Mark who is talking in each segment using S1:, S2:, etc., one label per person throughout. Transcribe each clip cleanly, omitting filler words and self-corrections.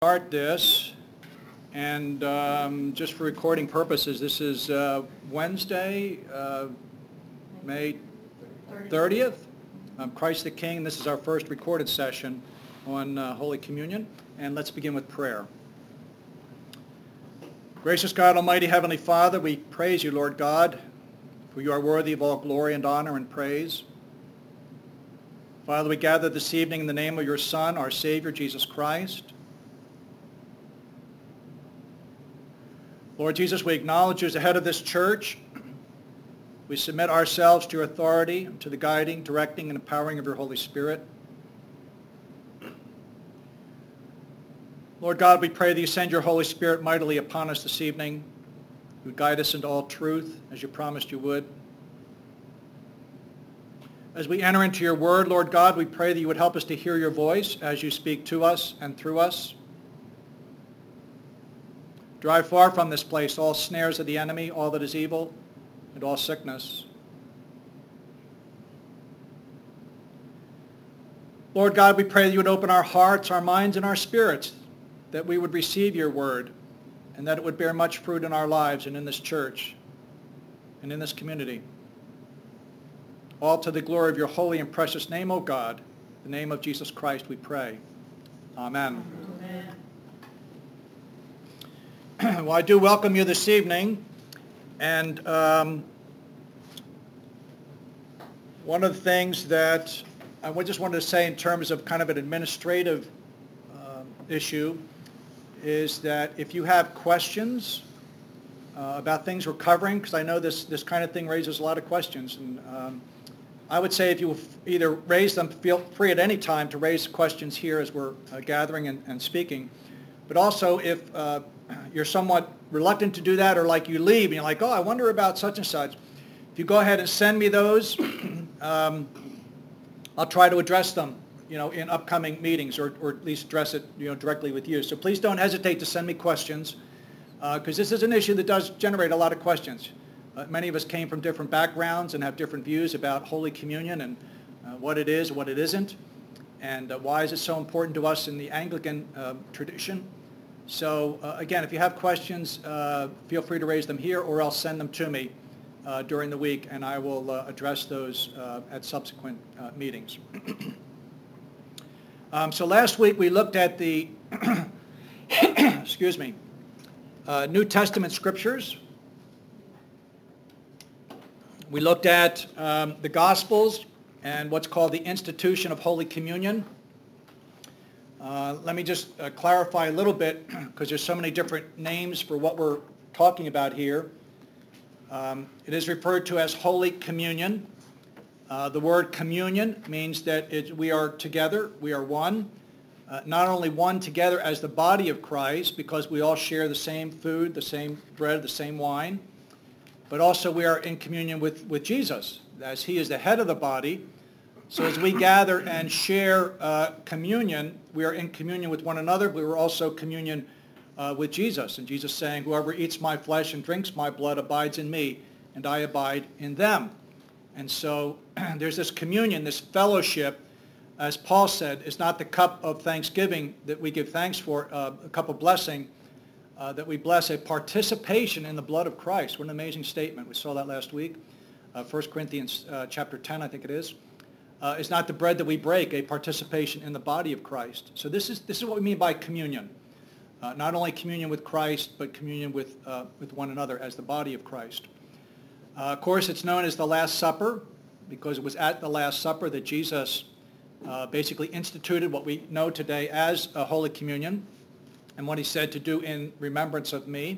S1: Start this, and just for recording purposes, this is Wednesday, May 30th. Christ the King. This is our first recorded session on Holy Communion, and let's begin with prayer. Gracious God, Almighty Heavenly Father, we praise you, Lord God, for you are worthy of all glory and honor and praise. Father, we gather this evening in the name of your Son, our Savior, Jesus Christ. Lord Jesus, we acknowledge you as the head of this church. We submit ourselves to your authority, to the guiding, directing, and empowering of your Holy Spirit. Lord God, we pray that you send your Holy Spirit mightily upon us this evening. You would guide us into all truth, as you promised you would. As we enter into your word, Lord God, we pray that you would help us to hear your voice as you speak to us and through us. Drive far from this place all snares of the enemy, all that is evil, and all sickness. Lord God, we pray that you would open our hearts, our minds, and our spirits, that we would receive your word, and that it would bear much fruit in our lives and in this church and in this community. All to the glory of your holy and precious name, O God, the name of Jesus Christ we pray. Amen. Amen. Well, I do welcome you this evening, and one of the things that I just wanted to say in terms of kind of an administrative issue is that if you have questions about things we're covering, because I know this kind of thing raises a lot of questions, and I would say if you either raise them, feel free at any time to raise questions here as we're gathering and speaking, but also if you're somewhat reluctant to do that, or like you leave and you're like, oh, I wonder about such and such. If you go ahead and send me those, I'll try to address them, in upcoming meetings, or at least address it, directly with you. So please don't hesitate to send me questions, because this is an issue that does generate a lot of questions. Many of us came from different backgrounds and have different views about Holy Communion and what it is, what it isn't, and why is it so important to us in the Anglican tradition. So again, if you have questions, feel free to raise them here, or else send them to me during the week, and I will address those at subsequent meetings. So last week we looked at the excuse me, New Testament scriptures. We looked at the Gospels and what's called the institution of Holy Communion. Let me just clarify a little bit, because there's so many different names for what we're talking about here. It is referred to as Holy Communion. The word communion means that we are together, we are one. Not only one together as the body of Christ, because we all share the same food, the same bread, the same wine, but also we are in communion with Jesus, as he is the head of the body. So as we gather and share communion, we are in communion with one another, but we're also communion with Jesus. And Jesus saying, whoever eats my flesh and drinks my blood abides in me, and I abide in them. And so there's this communion, this fellowship, as Paul said, is not the cup of thanksgiving that we give thanks for, a cup of blessing, that we bless, a participation in the blood of Christ. What an amazing statement. We saw that last week. 1 Corinthians chapter 10, I think it is. Is not the bread that we break, a participation in the body of Christ. So this is what we mean by communion. Not only communion with Christ, but communion with one another as the body of Christ. Of course, it's known as the Last Supper, because it was at the Last Supper that Jesus basically instituted what we know today as a Holy Communion, and what he said to do in remembrance of me.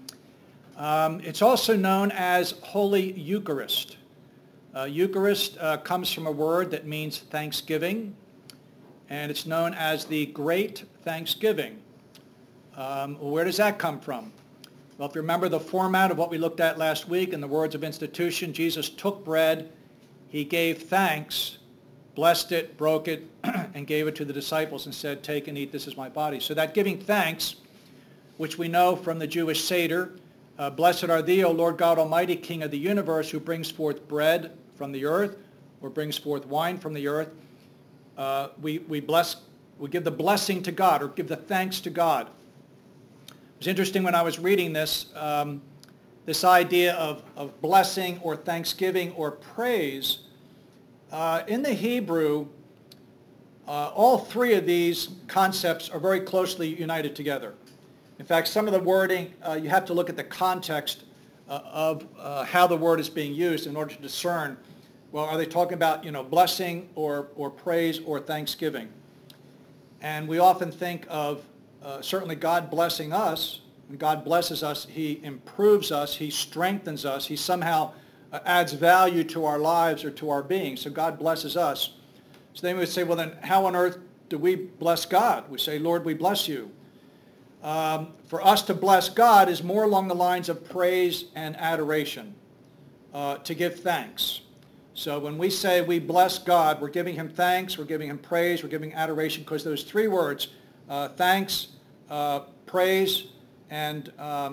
S1: It's also known as Holy Eucharist. Eucharist comes from a word that means thanksgiving, and it's known as the Great Thanksgiving. Where does that come from? Well, if you remember the format of what we looked at last week in the words of institution, Jesus took bread, he gave thanks, blessed it, broke it, and gave it to the disciples and said, take and eat, this is my body. So that giving thanks, which we know from the Jewish Seder, blessed are thee, O Lord God Almighty, King of the universe, who brings forth bread from the earth, or brings forth wine from the earth. We bless We give the blessing to God or give the thanks to God. It was interesting when I was reading this, this idea of blessing or thanksgiving or praise. In the Hebrew, all three of these concepts are very closely united together. In fact, some of the wording, you have to look at the context of how the word is being used in order to discern, well, are they talking about, blessing or praise or thanksgiving? And we often think of certainly God blessing us. When God blesses us, he improves us, he strengthens us, he somehow adds value to our lives or to our being. So God blesses us. So then we would say, well, then how on earth do we bless God? We say, Lord, we bless you. For us to bless God is more along the lines of praise and adoration, to give thanks. So when we say we bless God, we're giving him thanks, we're giving him praise, we're giving adoration, because those three words, thanks, praise, and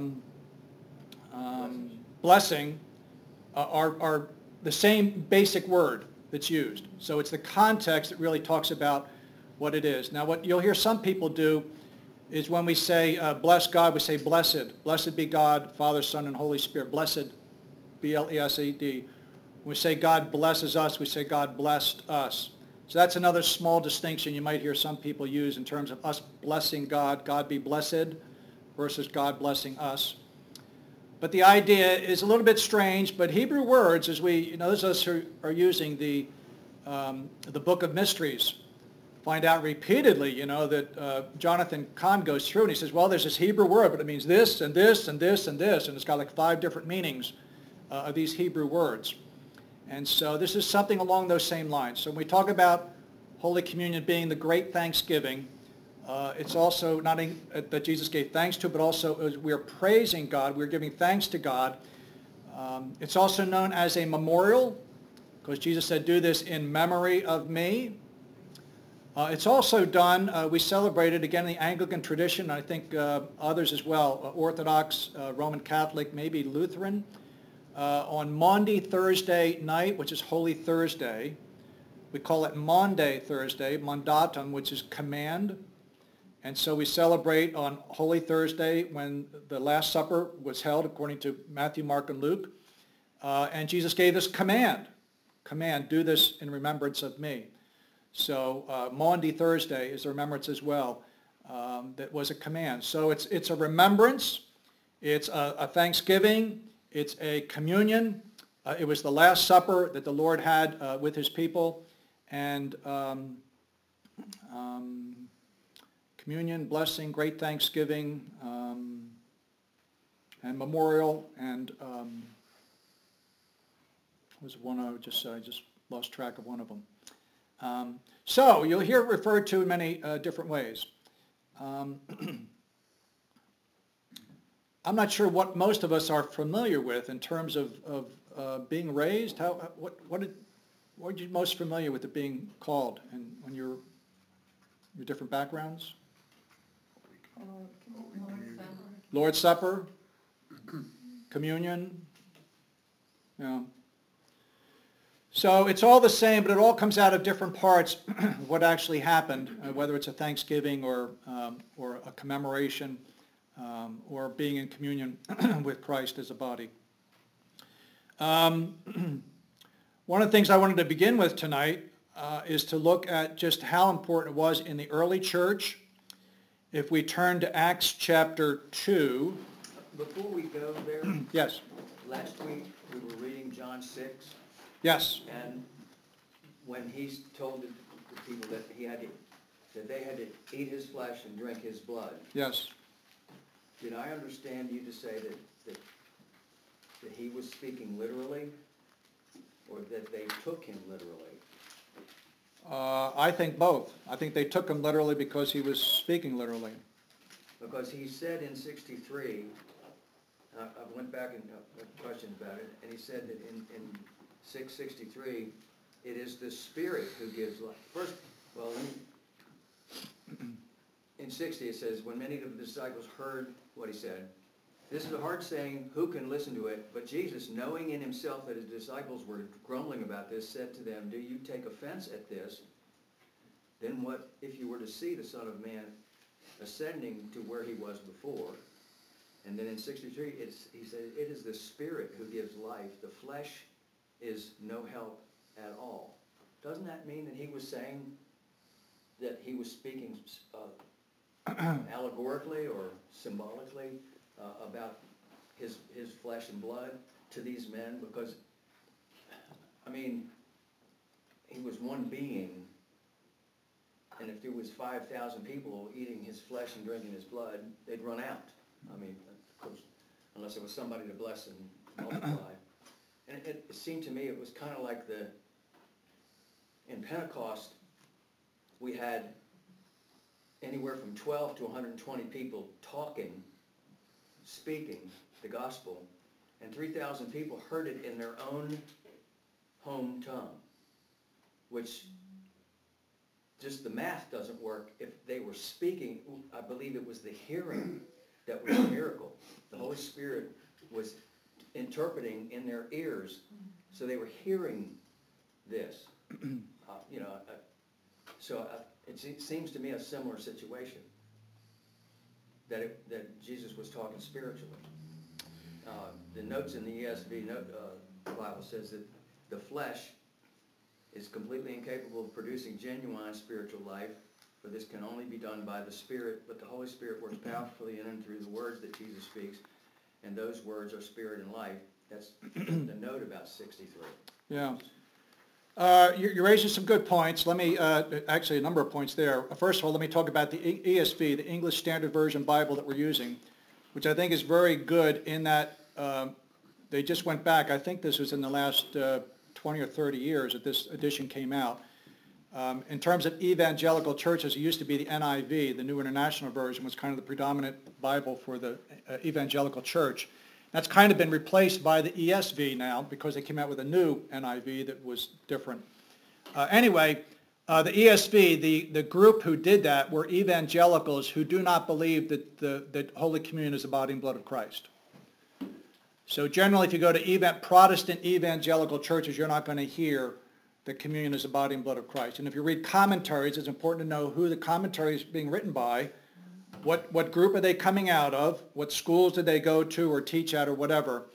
S1: blessing, are the same basic word that's used. So it's the context that really talks about what it is. Now what you'll hear some people do is when we say bless God, we say blessed. Blessed be God, Father, Son, and Holy Spirit. Blessed, B-L-E-S-E-D. When we say God blesses us, we say God blessed us. So that's another small distinction you might hear some people use in terms of us blessing God, God be blessed, versus God blessing us. But the idea is a little bit strange, but Hebrew words, as we, those of us who are using the Book of Mysteries, find out repeatedly, that Jonathan Kahn goes through and he says, well, there's this Hebrew word, but it means this and this and this and this, and it's got like 5 different meanings of these Hebrew words. And so this is something along those same lines. So when we talk about Holy Communion being the great thanksgiving, it's also not that Jesus gave thanks to, but also we're praising God, we're giving thanks to God. It's also known as a memorial, because Jesus said, do this in memory of me. It's also done, we celebrate it again in the Anglican tradition, I think others as well, Orthodox, Roman Catholic, maybe Lutheran, on Maundy Thursday night, which is Holy Thursday. We call it Maunday Thursday, Mandatum, which is command. And so we celebrate on Holy Thursday when the Last Supper was held according to Matthew, Mark, and Luke. And Jesus gave us command, do this in remembrance of me. So Maundy Thursday is a remembrance as well. That was a command. So it's a remembrance, it's a thanksgiving, it's a communion. It was the Last Supper that the Lord had with his people. And communion, blessing, great thanksgiving, and memorial, and was one I just lost track of one of them. So you'll hear it referred to in many different ways. I'm not sure what most of us are familiar with in terms of being raised. What are you most familiar with it being called, and when your different backgrounds? Lord's Supper, communion. Yeah. So it's all the same, but it all comes out of different parts of what actually happened, whether it's a Thanksgiving or a commemoration or being in communion with Christ as a body. One of the things I wanted to begin with tonight is to look at just how important it was in the early church. If we turn to Acts chapter 2.
S2: Before we go there,
S1: yes.
S2: Last week we were reading John 6.
S1: Yes.
S2: And when he's told the people that they had to eat his flesh and drink his blood.
S1: Yes.
S2: Did I understand you to say that he was speaking literally, or that they took him literally?
S1: I think both. I think they took him literally because he was speaking literally.
S2: Because he said in 63, I went back and questioned about it, and he said that in 663, it is the Spirit who gives life. First, well, in 60 it says, when many of the disciples heard what he said, this is a hard saying, who can listen to it? But Jesus, knowing in himself that his disciples were grumbling about this, said to them, do you take offense at this? then what if you were to see the Son of Man ascending to where he was before? And then in 63, he said, it is the Spirit who gives life. The flesh is no help at all. Doesn't that mean that he was saying that he was speaking allegorically or symbolically about his flesh and blood to these men? Because, I mean, he was one being, and if there was 5,000 people eating his flesh and drinking his blood, they'd run out. I mean, of course, unless there was somebody to bless and multiply. And it seemed to me it was kind of like in Pentecost, we had anywhere from 12 to 120 people talking, speaking the gospel, and 3,000 people heard it in their own home tongue, which just the math doesn't work. If they were speaking, I believe it was the hearing that was a miracle. The Holy Spirit was interpreting in their ears, so they were hearing this. It seems to me a similar situation, that Jesus was talking spiritually. The notes in the ESV Bible says that the flesh is completely incapable of producing genuine spiritual life, for this can only be done by the Spirit, but the Holy Spirit works powerfully in and through the words that Jesus speaks, and those words are spirit and life. That's the note about 63.
S1: Yeah. You're raising some good points. Let me, actually a number of points there. First of all, let me talk about the ESV, the English Standard Version Bible that we're using, which I think is very good in that they just went back. I think this was in the last 20 or 30 years that this edition came out. In terms of evangelical churches, it used to be the NIV, the New International Version, was kind of the predominant Bible for the evangelical church. That's kind of been replaced by the ESV now because they came out with a new NIV that was different. Anyway, the ESV, the group who did that were evangelicals who do not believe that Holy Communion is the body and blood of Christ. So generally, if you go to Protestant evangelical churches, you're not going to hear that communion is the body and blood of Christ. And if you read commentaries, it's important to know who the commentary is being written by, what group are they coming out of, what schools did they go to or teach at or whatever.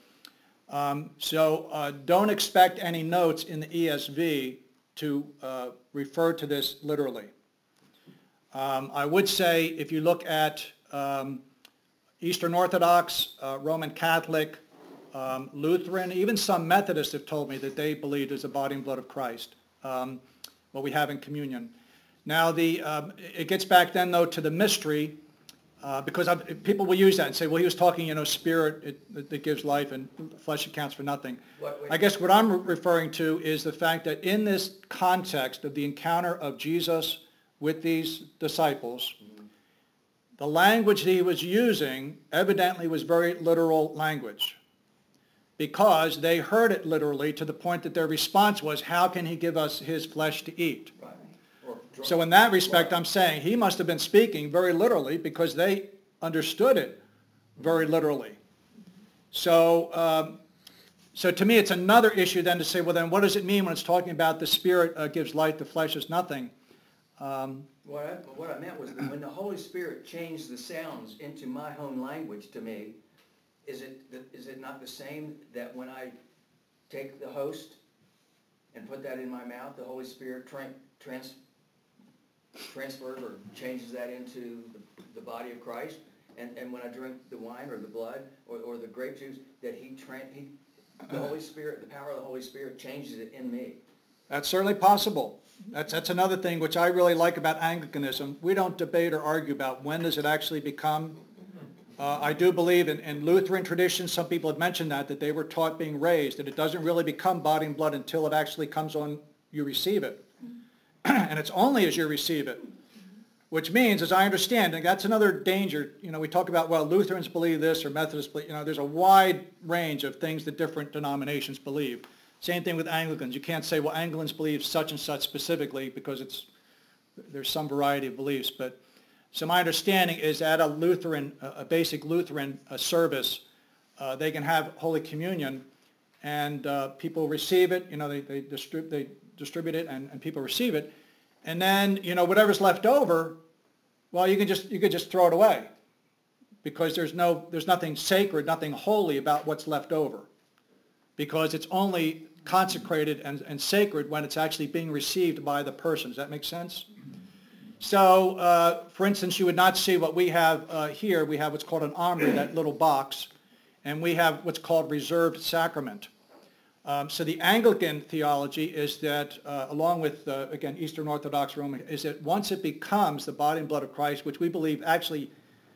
S1: So don't expect any notes in the ESV to refer to this literally. I would say if you look at Eastern Orthodox, Roman Catholic, Lutheran, even some Methodists have told me that they believe there's the body and blood of Christ, what we have in communion. Now, it gets back then, though, to the mystery, because people will use that and say, well, he was talking, spirit that gives life and flesh accounts for nothing. I guess what I'm referring to is the fact that in this context of the encounter of Jesus with these disciples, the language that he was using evidently was very literal language, because they heard it literally to the point that their response was, how can he give us his flesh to eat? Right. So in that respect, I'm saying he must have been speaking very literally because they understood it very literally. So, so to me, it's another issue then to say, well, then what does it mean when it's talking about the Spirit gives life, the flesh is nothing?
S2: What I meant was that when the Holy Spirit changed the sounds into my home language to me, is it not the same that when I take the host and put that in my mouth, the Holy Spirit transfers or changes that into the body of Christ? And when I drink the wine or the blood or the grape juice, that the Holy Spirit, the power of the Holy Spirit changes it in me?
S1: That's certainly possible. That's another thing which I really like about Anglicanism. We don't debate or argue about when does it actually become. I do believe in Lutheran tradition, some people have mentioned that they were taught being raised, that it doesn't really become body and blood until it actually comes on, you receive it. And it's only as you receive it, which means, as I understand, and that's another danger, we talk about, well, Lutherans believe this or Methodists believe, there's a wide range of things that different denominations believe. Same thing with Anglicans. You can't say, well, Anglicans believe such and such specifically because there's some variety of beliefs. But so my understanding is at a basic Lutheran service, they can have Holy Communion, and people receive it. They distribute it, and people receive it. And then, whatever's left over, well, you could just throw it away, because there's nothing sacred, nothing holy about what's left over, because it's only consecrated and sacred when it's actually being received by the person. Does that make sense? So, for instance, you would not see what we have here. We have what's called an armory, that little box, and we have what's called reserved sacrament. So the Anglican theology is that, along with, again, Eastern Orthodox Roman, is that once it becomes the body and blood of Christ, which we believe actually,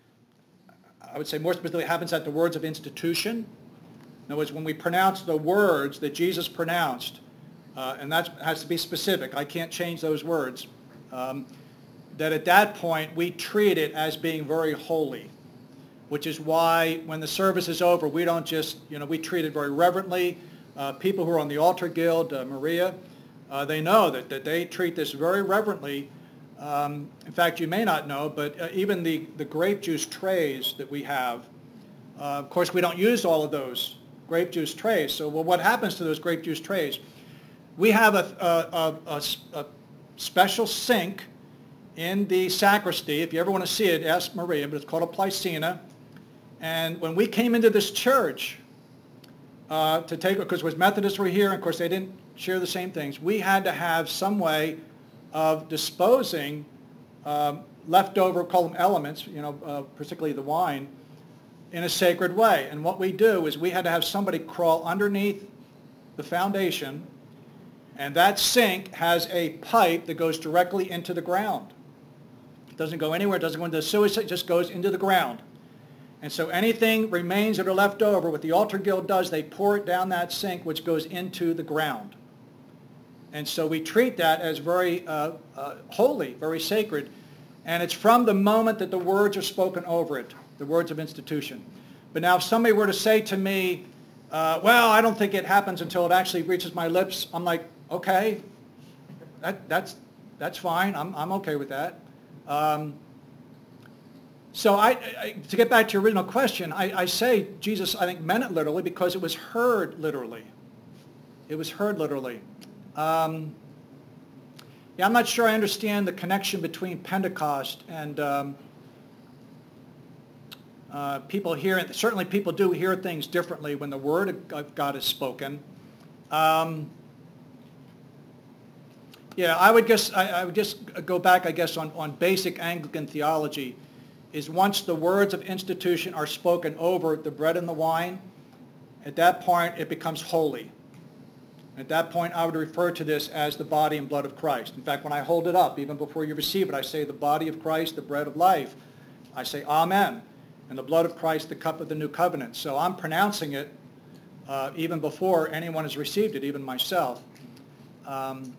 S1: I would say more specifically, happens at the words of institution. In other words, when we pronounce the words that Jesus pronounced, and that has to be specific, I can't change those words, that at that point we treat it as being very holy, which is why when the service is over, we don't just, we treat it very reverently. People who are on the altar guild, Maria, they know that they treat this very reverently. In fact, you may not know, but even the grape juice trays that we have, of course, we don't use all of those grape juice trays. So, well, what happens to those grape juice trays? We have a special sink in the sacristy. If you ever want to see it, ask Maria, but it's called a Plycina. And when we came into this church, to take, because Methodists were here, and of course they didn't share the same things, we had to have some way of disposing leftover, call them elements, particularly the wine, in a sacred way. And what we do is we had to have somebody crawl underneath the foundation, and that sink has a pipe that goes directly into the ground. It doesn't go anywhere, it doesn't go into the sewage, it just goes into the ground. And so anything remains that are left over, what the altar guild does, they pour it down that sink, which goes into the ground. And so we treat that as very holy, very sacred. And it's from the moment that the words are spoken over it, the words of institution. But now if somebody were to say to me, well, I don't think it happens until it actually reaches my lips, I'm like, okay, that's fine. I'm okay with that. So to get back to your original question, I say Jesus, I think, meant it literally because it was heard literally. It was heard literally. Yeah, I'm not sure I understand the connection between Pentecost and people hear. Certainly people do hear things differently when the Word of God is spoken. Yeah, I would just go back, I guess, on basic Anglican theology, is once the words of institution are spoken over the bread and the wine, at that point it becomes holy. At that point I would refer to this as the body and blood of Christ. In fact, when I hold it up, even before you receive it, I say the body of Christ, the bread of life. I say Amen. And the blood of Christ, the cup of the new covenant. So I'm pronouncing it even before anyone has received it, even myself. I'm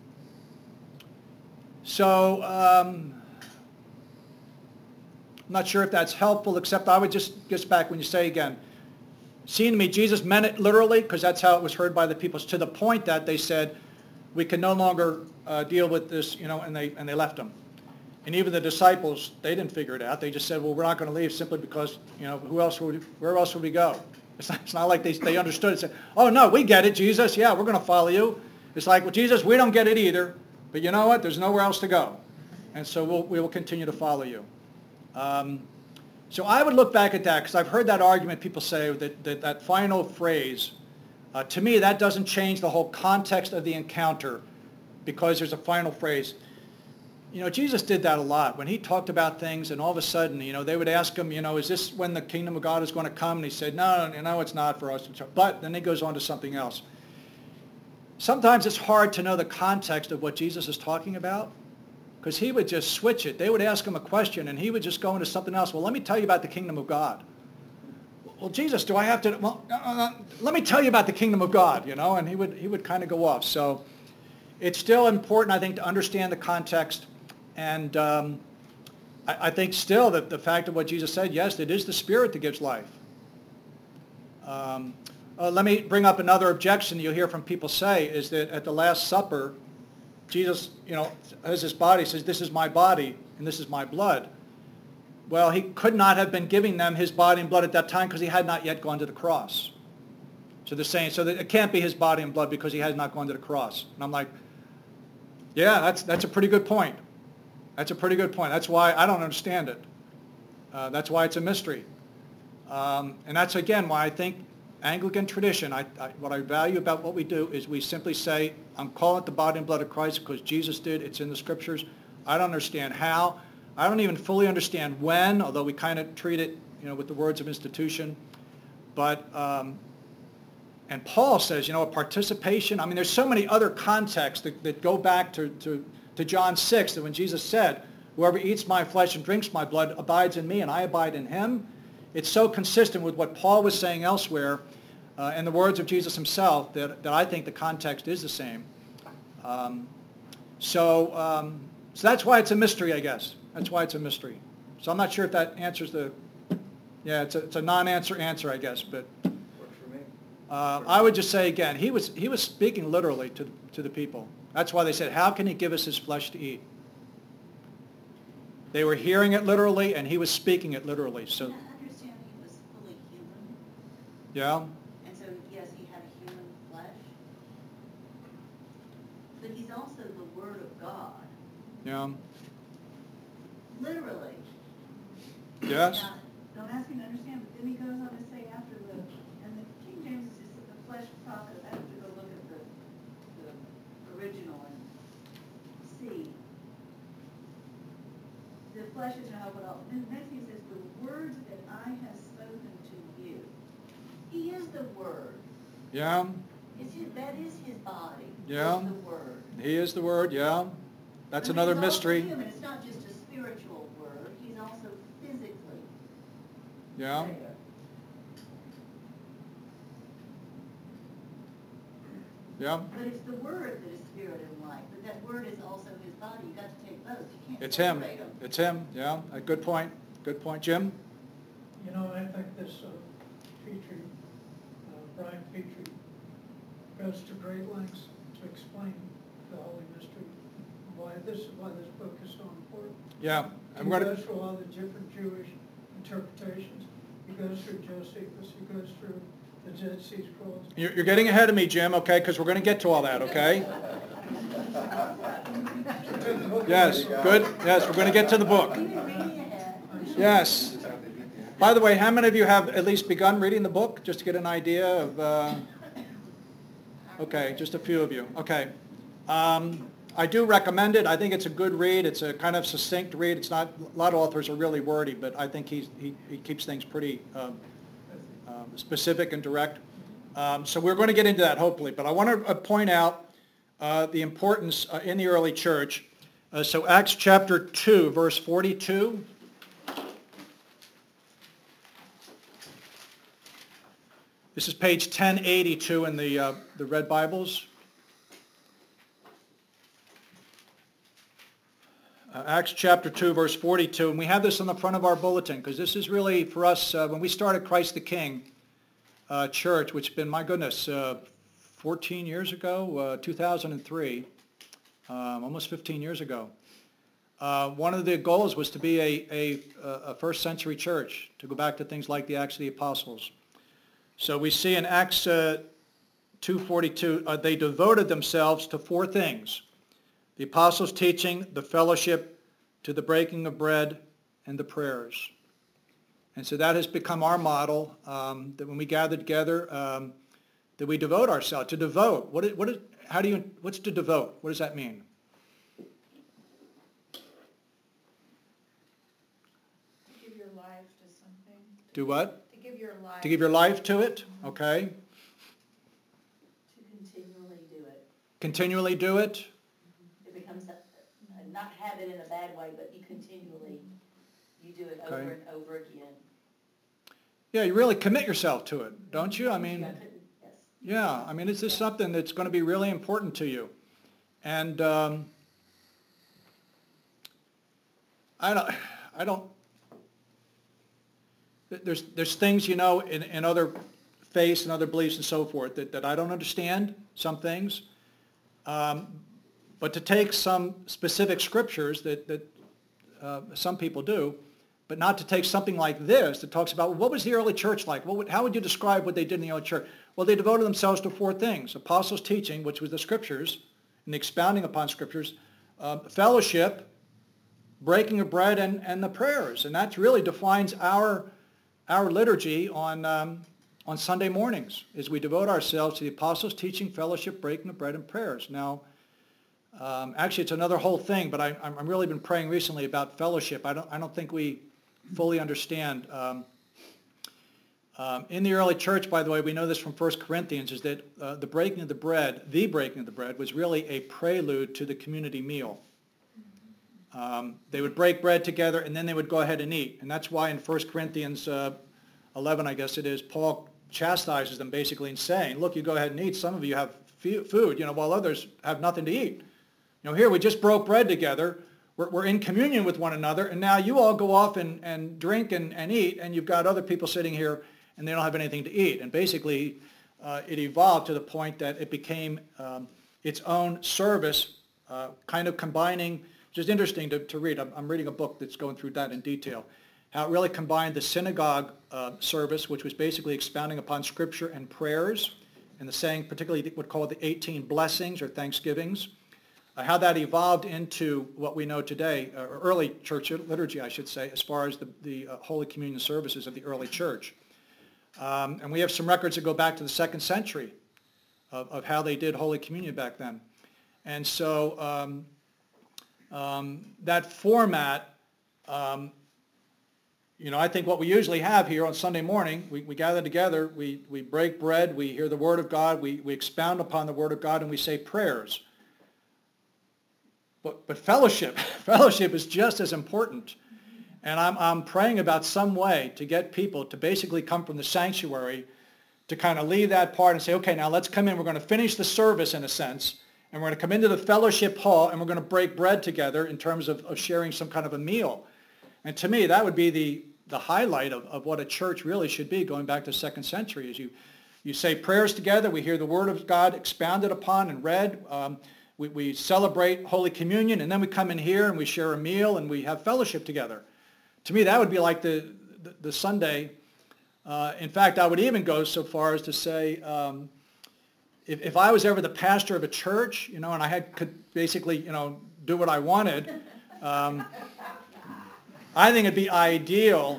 S1: not sure if that's helpful, except I would just back when you say again, seeing to me, Jesus meant it literally, because that's how it was heard by the people, to the point that they said, we can no longer deal with this, and they left him. And even the disciples, they didn't figure it out. They just said, well, we're not going to leave simply because, where else would we go? It's not like they understood it. Said, oh, no, we get it, Jesus. Yeah, we're going to follow you. It's like, well, Jesus, we don't get it either. But you know what? There's nowhere else to go. And so we will continue to follow you. So I would look back at that, because I've heard that argument, people say that final phrase, to me that doesn't change the whole context of the encounter, because there's a final phrase. Jesus did that a lot. When he talked about things and all of a sudden, they would ask him, is this when the kingdom of God is going to come? And he said, no, it's not for us. But then he goes on to something else. Sometimes it's hard to know the context of what Jesus is talking about, because he would just switch it. They would ask him a question, and he would just go into something else. Well, let me tell you about the kingdom of God. Well, Jesus, do I have to? Well, let me tell you about the kingdom of God, and he would kind of go off. So it's still important, I think, to understand the context. And I think still that the fact of what Jesus said, yes, it is the Spirit that gives life. Let me bring up another objection you'll hear from people say, is that at the Last Supper, Jesus, as his body says, this is my body and this is my blood. Well, he could not have been giving them his body and blood at that time because he had not yet gone to the cross. So they're saying, so that it can't be his body and blood because he has not gone to the cross. And I'm like, yeah, that's a pretty good point. That's a pretty good point. That's why I don't understand it. That's why it's a mystery. And that's, again, why I think Anglican tradition, what I value about what we do is we simply say, I'm calling it the body and blood of Christ because Jesus did. It's in the Scriptures. I don't understand how. I don't even fully understand when, although we kind of treat it, with the words of institution. But, and Paul says, a participation. I mean, there's so many other contexts that go back to John 6, that when Jesus said, whoever eats my flesh and drinks my blood abides in me and I abide in him. It's so consistent with what Paul was saying elsewhere and the words of Jesus himself that I think the context is the same. So that's why it's a mystery, I guess. That's why it's a mystery. So I'm not sure if that answers it's a non-answer answer, I guess. But
S2: Works for me.
S1: I would just say again, he was speaking literally to the people. That's why they said, how can he give us his flesh to eat? They were hearing it literally, and he was speaking it literally. So,
S3: I understand he was fully human,
S1: yeah,
S3: and so, yes, he had a human flesh. But he's also the Word of God,
S1: yeah,
S3: literally.
S1: yes,
S3: Now, don't ask me to understand, but then he goes on to say after and the King James is just the flesh prophet. I have to go look at the original and see. The flesh is not what all. And next he says, the words that I have spoken to you. He is the Word.
S1: yeah,
S3: That is his body.
S1: Yeah.
S3: Is the Word.
S1: he is the Word, yeah. That's
S3: I mean,
S1: another
S3: he's also
S1: mystery.
S3: human. It's not just a spiritual Word. He's also physically
S1: Yeah,
S3: there.
S1: yeah.
S3: But it's the Word that is spirit and life. But that Word is also his body. You've got to take both. You can't
S1: It's him.
S3: separate them.
S1: It's him, yeah. A good point. Good point. Jim?
S4: I think this Petrie, Brian Petrie, goes to great lengths to explain the Holy Mystery, why this book is so important.
S1: Yeah.
S4: He goes through all the different Jewish interpretations. He goes through Josephus. He goes through the Dead Sea Scrolls.
S1: You're getting ahead of me, Jim, okay, because we're going to get to all that, okay? Yes, good. Yes, we're going to get to the book.
S3: You've been reading ahead.
S1: Yes. By the way, how many of you have at least begun reading the book, just to get an idea of... Okay, just a few of you. Okay. I do recommend it. I think it's a good read. It's a kind of succinct read. It's not... A lot of authors are really wordy, but I think he keeps things pretty specific and direct. So we're going to get into that, hopefully. But I want to point out the importance in the early church. So Acts chapter 2, verse 42. This is page 1082 in the Red Bibles. Acts chapter 2, verse 42. And we have this on the front of our bulletin because this is really for us, when we started Christ the King Church, which has been, my goodness, 14 years ago, 2003, almost 15 years ago. One of the goals was to be a first century church, to go back to things like the Acts of the Apostles. So we see in Acts 2:42, they devoted themselves to four things: the apostles' teaching, the fellowship, to the breaking of bread, and the prayers. And so that has become our model, that when we gather together, that we devote ourselves. To devote, what's to devote? What does that mean?
S5: To give your life to something.
S1: Do what?
S5: To give your life.
S1: To give your life to it, okay.
S3: To continually do it.
S1: Continually do it.
S3: It becomes not habit in a bad way, but you do it over
S1: Okay.
S3: and over again.
S1: Yeah, you really commit yourself to it, don't you? I mean,
S3: Yes.
S1: yeah, I mean, it's just something that's going to be really important to you. And I don't, there's things, in other faiths and other beliefs and so forth that I don't understand, some things. But to take some specific scriptures that some people do, but not to take something like this that talks about, well, what was the early church like? How would you describe what they did in the early church? Well, they devoted themselves to four things: apostles' teaching, which was the scriptures, and the expounding upon scriptures, fellowship, breaking of bread and the prayers. And that really defines our liturgy on Sunday mornings, as we devote ourselves to the apostles' teaching, fellowship, breaking of bread, and prayers. Now, actually, it's another whole thing, but I'm really been praying recently about fellowship. I don't think we fully understand. In the early church, by the way, we know this from 1 Corinthians, is that the breaking of the bread was really a prelude to the community meal. They would break bread together, and then they would go ahead and eat. And that's why in 1 Corinthians 11, I guess it is, Paul chastises them basically in saying, look, you go ahead and eat. Some of you have food, while others have nothing to eat. Here we just broke bread together. We're in communion with one another, and now you all go off and drink and eat, and you've got other people sitting here, and they don't have anything to eat. And basically, it evolved to the point that it became its own service, kind of combining, which is interesting to read. I'm reading a book that's going through that in detail, how it really combined the synagogue service, which was basically expounding upon Scripture and prayers, and the saying, particularly what called the 18 blessings or thanksgivings, how that evolved into what we know today, or early church liturgy, I should say, as far as the Holy Communion services of the early church. And we have some records that go back to the 2nd century of how they did Holy Communion back then. And so that format, I think what we usually have here on Sunday morning, we gather together, we break bread, we hear the Word of God, we expound upon the Word of God, and we say prayers. But fellowship is just as important. And I'm praying about some way to get people to basically come from the sanctuary to kind of leave that part and say, okay, now let's come in. We're going to finish the service in a sense, and we're going to come into the fellowship hall, and we're going to break bread together in terms of sharing some kind of a meal. And to me, that would be the highlight of what a church really should be, going back to the 2nd century, is you say prayers together, we hear the Word of God expounded upon and read, we celebrate Holy Communion, and then we come in here and we share a meal and we have fellowship together. To me, that would be like the Sunday. In fact, I would even go so far as to say, if I was ever the pastor of a church, and I could basically, do what I wanted, I think it'd be ideal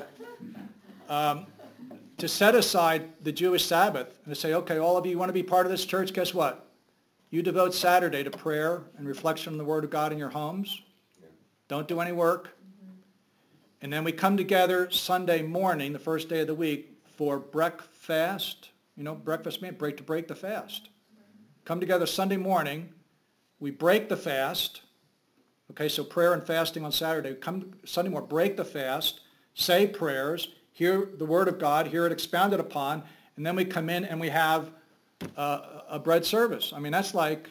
S1: to set aside the Jewish Sabbath and to say, okay, all of you want to be part of this church, guess what? You devote Saturday to prayer and reflection on the Word of God in your homes. Don't do any work. And then we come together Sunday morning, the first day of the week, for breakfast. Breakfast means break the fast. Come together Sunday morning. We break the fast. Okay, so prayer and fasting on Saturday. Come Sunday morning, break the fast, say prayers, hear the Word of God, hear it expounded upon, and then we come in and we have a bread service. I mean, that's like,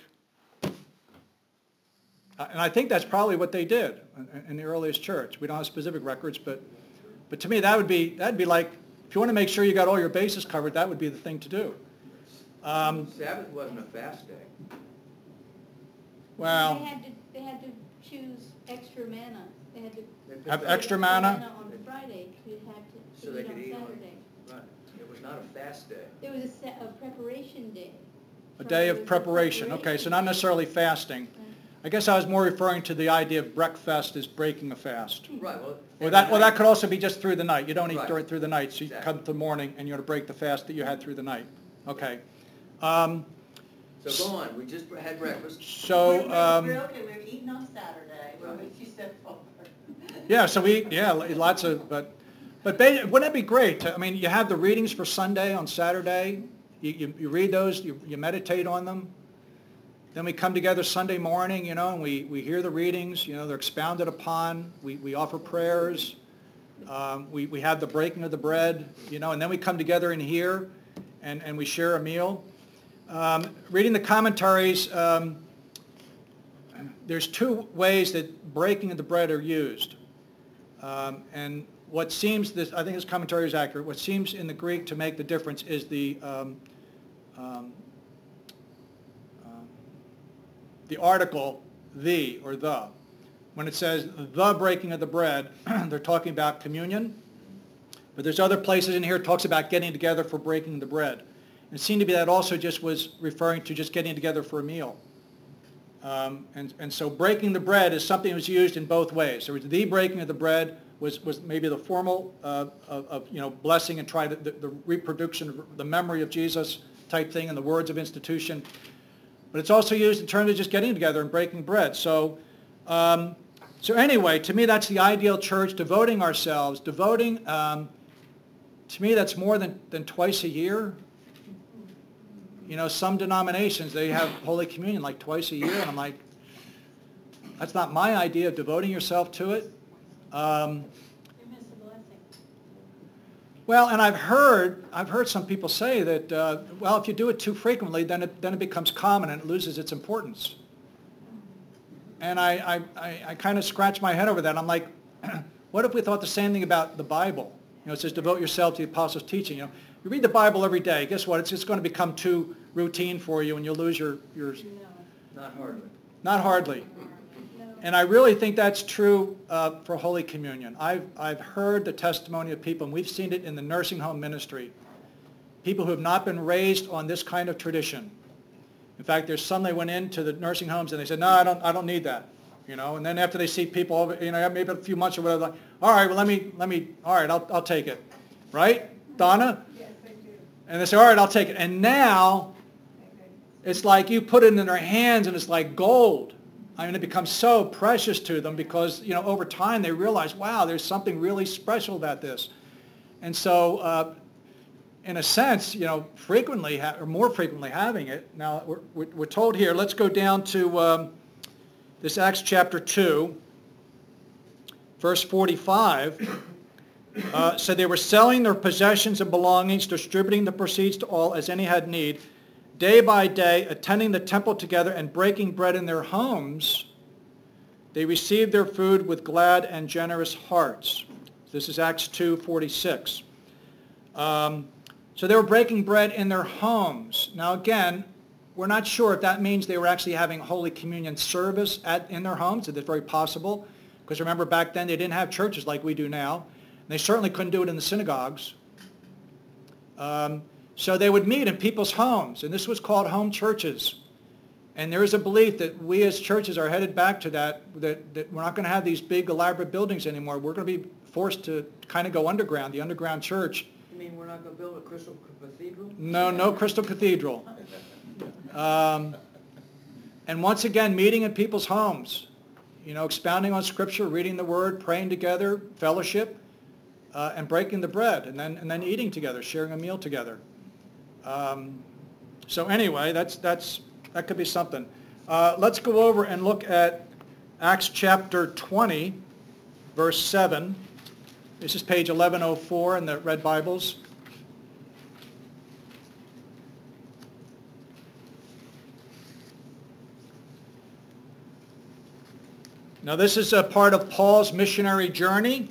S1: and I think that's probably what they did in the earliest church. We don't have specific records, but to me that'd be like, if you want to make sure you got all your bases covered, that would be the thing to do.
S2: Sabbath wasn't a fast day.
S1: Well,
S6: They had to choose extra manna. They had to
S1: have extra manna.
S6: on Friday. You had to
S2: So they
S6: eat
S2: could
S6: on
S2: eat on-
S6: Saturday.
S2: Right, it was not a fast day.
S6: There was a preparation day.
S1: A day of preparation. Okay, so not necessarily fasting. I guess I was more referring to the idea of breakfast as breaking a fast.
S2: Right, well.
S1: Well, that could also be just through the night. You don't eat
S2: Right.
S1: through the night, so you
S2: Exactly.
S1: come to the morning and you're going to break the fast that you had through the night. Okay.
S2: So go on, we just had breakfast.
S1: So,
S3: We're okay, we're eating on Saturday, we're what you said forward.
S1: yeah, so lots of, but wouldn't that be great? I mean, you have the readings for Sunday on Saturday. You read those, you meditate on them. Then we come together Sunday morning, and we hear the readings, they're expounded upon. We offer prayers. We have the breaking of the bread, and then we come together in here and we share a meal. Reading the commentaries, there's two ways that breaking of the bread are used. And what seems, I think this commentary is accurate, what seems in the Greek to make the difference is the article the or the. When it says the breaking of the bread, they're talking about communion. But there's other places in here it talks about getting together for breaking the bread. And it seemed to be that also just was referring to just getting together for a meal. And so breaking the bread is something that was used in both ways. There was the breaking of the bread was maybe the formal of blessing and try the reproduction of the memory of Jesus type thing and the words of institution. But it's also used in terms of just getting together and breaking bread. So anyway, to me that's the ideal church, devoting ourselves, to me that's more than twice a year. Some denominations, they have Holy Communion like twice a year, and I'm like, that's not my idea of devoting yourself to it.
S6: You miss the blessing.
S1: Well, and I've heard some people say that, if you do it too frequently, then it becomes common and it loses its importance. And I kind of scratch my head over that. I'm like, what if we thought the same thing about the Bible? It says devote yourself to the apostles' teaching. You read the Bible every day. Guess what? It's just going to become too routine for you, and you'll lose your.
S2: Not hardly.
S1: Not hardly.
S6: No.
S1: And I really think that's true for Holy Communion. I've heard the testimony of people, and we've seen it in the nursing home ministry. People who have not been raised on this kind of tradition. In fact, there's some they went into the nursing homes and they said, no, I don't need that. And then after they see people over, maybe a few months or whatever, like, all right, well, all right, I'll take it. Right, Donna?
S3: Yes, I do.
S1: And they say, all right, I'll take it. And now, it's like you put it in their hands and it's like gold. I mean, it becomes so precious to them because, over time they realize, wow, there's something really special about this. And so, in a sense, frequently, or more frequently having it. Now, we're told here, let's go down to this Acts chapter 2, verse 45. So they were selling their possessions and belongings, distributing the proceeds to all as any had need, day by day, attending the temple together and breaking bread in their homes. They received their food with glad and generous hearts. This is Acts 2:46. So they were breaking bread in their homes. Now again, we're not sure if that means they were actually having Holy Communion service in their homes. It's very possible. Because remember, back then they didn't have churches like we do now. And they certainly couldn't do it in the synagogues. So they would meet in people's homes. And this was called home churches. And there is a belief that we as churches are headed back to that we're not going to have these big elaborate buildings anymore. We're going to be forced to kind of go underground, the underground church.
S2: You mean we're not going to build a crystal cathedral?
S1: No crystal cathedral. And once again, meeting in people's homes, expounding on Scripture, reading the Word, praying together, fellowship, and breaking the bread, and then eating together, sharing a meal together. So anyway, that could be something. Let's go over and look at Acts chapter 20, verse 7. This is page 1104 in the Red Bibles. Now this is a part of Paul's missionary journey.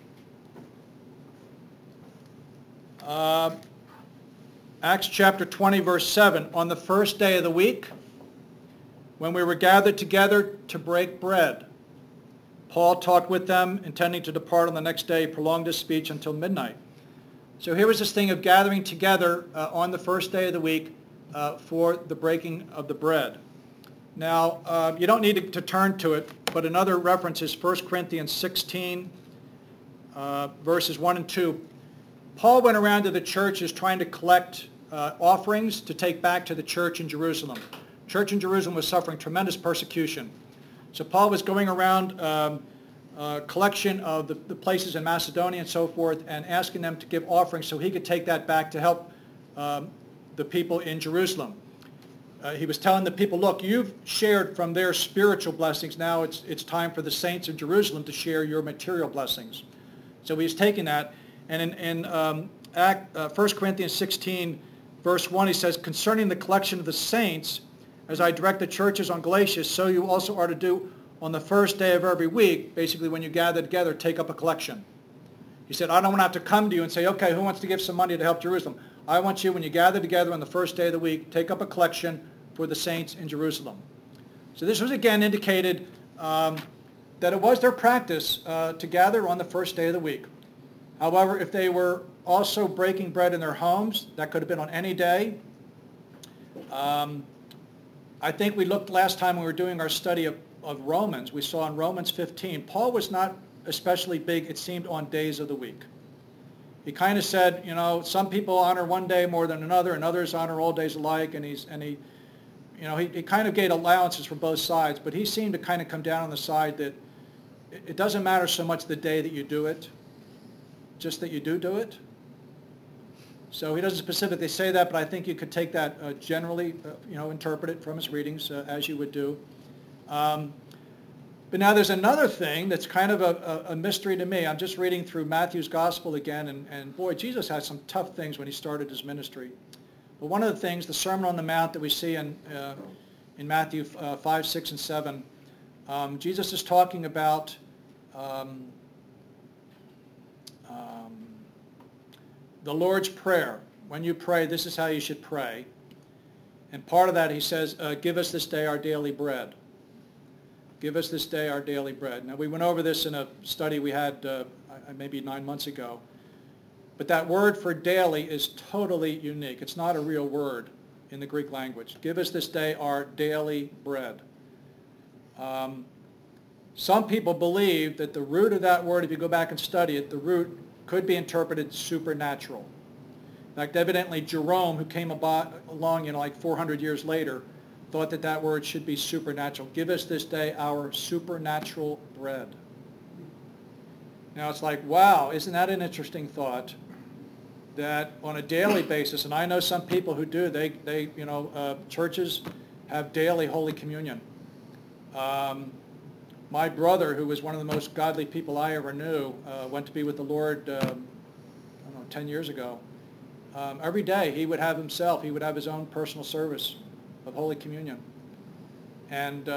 S1: Acts chapter 20, verse 7. On the first day of the week, when we were gathered together to break bread, Paul talked with them, intending to depart on the next day, prolonged his speech until midnight. So here was this thing of gathering together on the first day of the week for the breaking of the bread. Now, you don't need to turn to it, but another reference is 1 Corinthians 16, verses 1 and 2. Paul went around to the churches trying to collect offerings to take back to the church in Jerusalem. The church in Jerusalem was suffering tremendous persecution. So Paul was going around collection of the places in Macedonia and so forth and asking them to give offerings so he could take that back to help the people in Jerusalem. He was telling the people, look, you've shared from their spiritual blessings. Now it's time for the saints in Jerusalem to share your material blessings. So he's taking that. And in 1 Corinthians 16, verse 1, he says, concerning the collection of the saints, as I direct the churches on Galatia, so you also are to do on the first day of every week. Basically, when you gather together, take up a collection. He said, I don't want to have to come to you and say, okay, who wants to give some money to help Jerusalem? I want you, when you gather together on the first day of the week, take up a collection for the saints in Jerusalem. So this was again indicated that it was their practice to gather on the first day of the week. However, if they were also breaking bread in their homes, that could have been on any day. I think we looked last time when we were doing our study of Romans, we saw in Romans 15, Paul was not especially big, it seemed, on days of the week. He kind of said, you know, some people honor one day more than another, and others honor all days alike, and he kind of gave allowances for both sides, but he seemed to kind of come down on the side that it doesn't matter so much the day that you do it, just that you do it. So he doesn't specifically say that, but I think you could take that generally, interpret it from his readings as you would do. But now there's another thing that's kind of a mystery to me. I'm just reading through Matthew's Gospel again, and boy, Jesus had some tough things when he started his ministry. But one of the things, the Sermon on the Mount that we see in Matthew 5, 6, and 7, Jesus is talking about the Lord's Prayer. When you pray, this is how you should pray. And part of that, he says, give us this day our daily bread. Give us this day our daily bread. Now, we went over this in a study we had maybe 9 months ago. But that word for daily is totally unique. It's not a real word in the Greek language. Give us this day our daily bread. Some people believe that the root of that word, if you go back and study it, the root could be interpreted supernatural. In fact, evidently Jerome, who came along, like 400 years later, thought that word should be supernatural. Give us this day our supernatural bread. Now it's like, wow, isn't that an interesting thought? That on a daily basis, and I know some people who do, churches have daily Holy Communion. My brother, who was one of the most godly people I ever knew, went to be with the Lord, 10 years ago. Every day he would have his own personal service of Holy Communion. And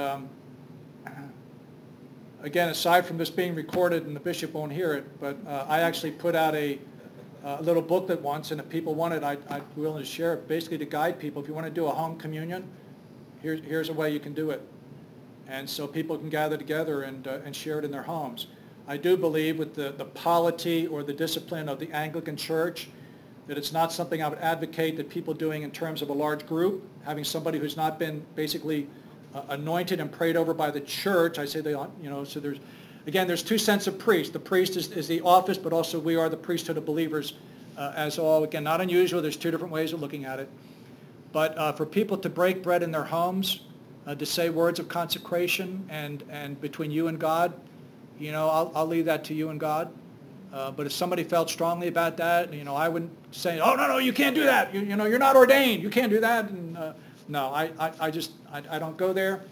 S1: again, aside from this being recorded and the bishop won't hear it, but I actually put out a little booklet once, and if people wanted, I'd be willing to share it, basically to guide people. If you want to do a home communion, here's a way you can do it. And so people can gather together and share it in their homes. I do believe with the polity or the discipline of the Anglican Church, that it's not something I would advocate that people doing in terms of a large group, having somebody who's not been basically anointed and prayed over by the church. I say so there's two sets of priests. The priest is the office, but also we are the priesthood of believers as all. Again, not unusual. There's two different ways of looking at it. But for people to break bread in their homes, to say words of consecration and between you and God, I'll leave that to you and God. But if somebody felt strongly about that, I wouldn't say, oh, no, you can't do that. You're not ordained. You can't do that. And no, I don't go there.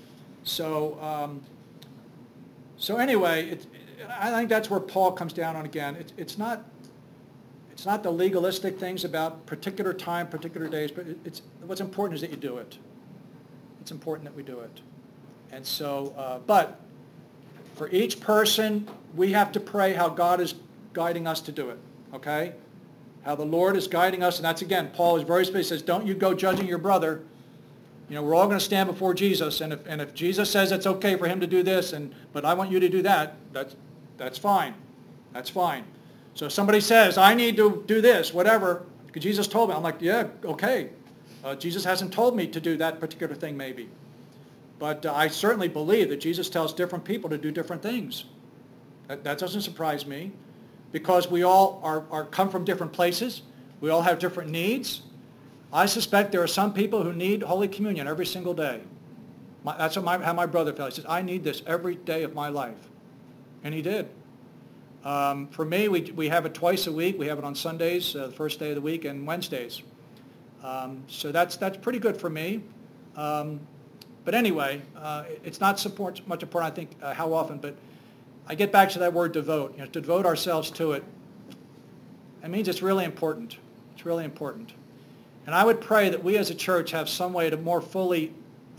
S1: So anyway, I think that's where Paul comes down on again. It's not the legalistic things about particular time, particular days, but what's important is that you do it. It's important that we do it. And so, but for each person, we have to pray how God is guiding us to do it, okay? How the Lord is guiding us, and that's, again, Paul is very specific. He says, don't you go judging your brother. We're all going to stand before Jesus, and if Jesus says it's okay for him to do this, but I want you to do that, that's fine. That's fine. So if somebody says, I need to do this, whatever, because Jesus told me, I'm like, yeah, okay. Jesus hasn't told me to do that particular thing maybe. But I certainly believe that Jesus tells different people to do different things. That doesn't surprise me, because we all are come from different places. We all have different needs. I suspect there are some people who need Holy Communion every single day. That's how my brother felt. He says, I need this every day of my life. And he did. For me, we have it twice a week. We have it on Sundays, the first day of the week, and Wednesdays. So that's pretty good for me. But anyway, it's not much important, I think, how often, but I get back to that word devote. To devote ourselves to it, it means it's really important. It's really important. And I would pray that we as a church have some way to more fully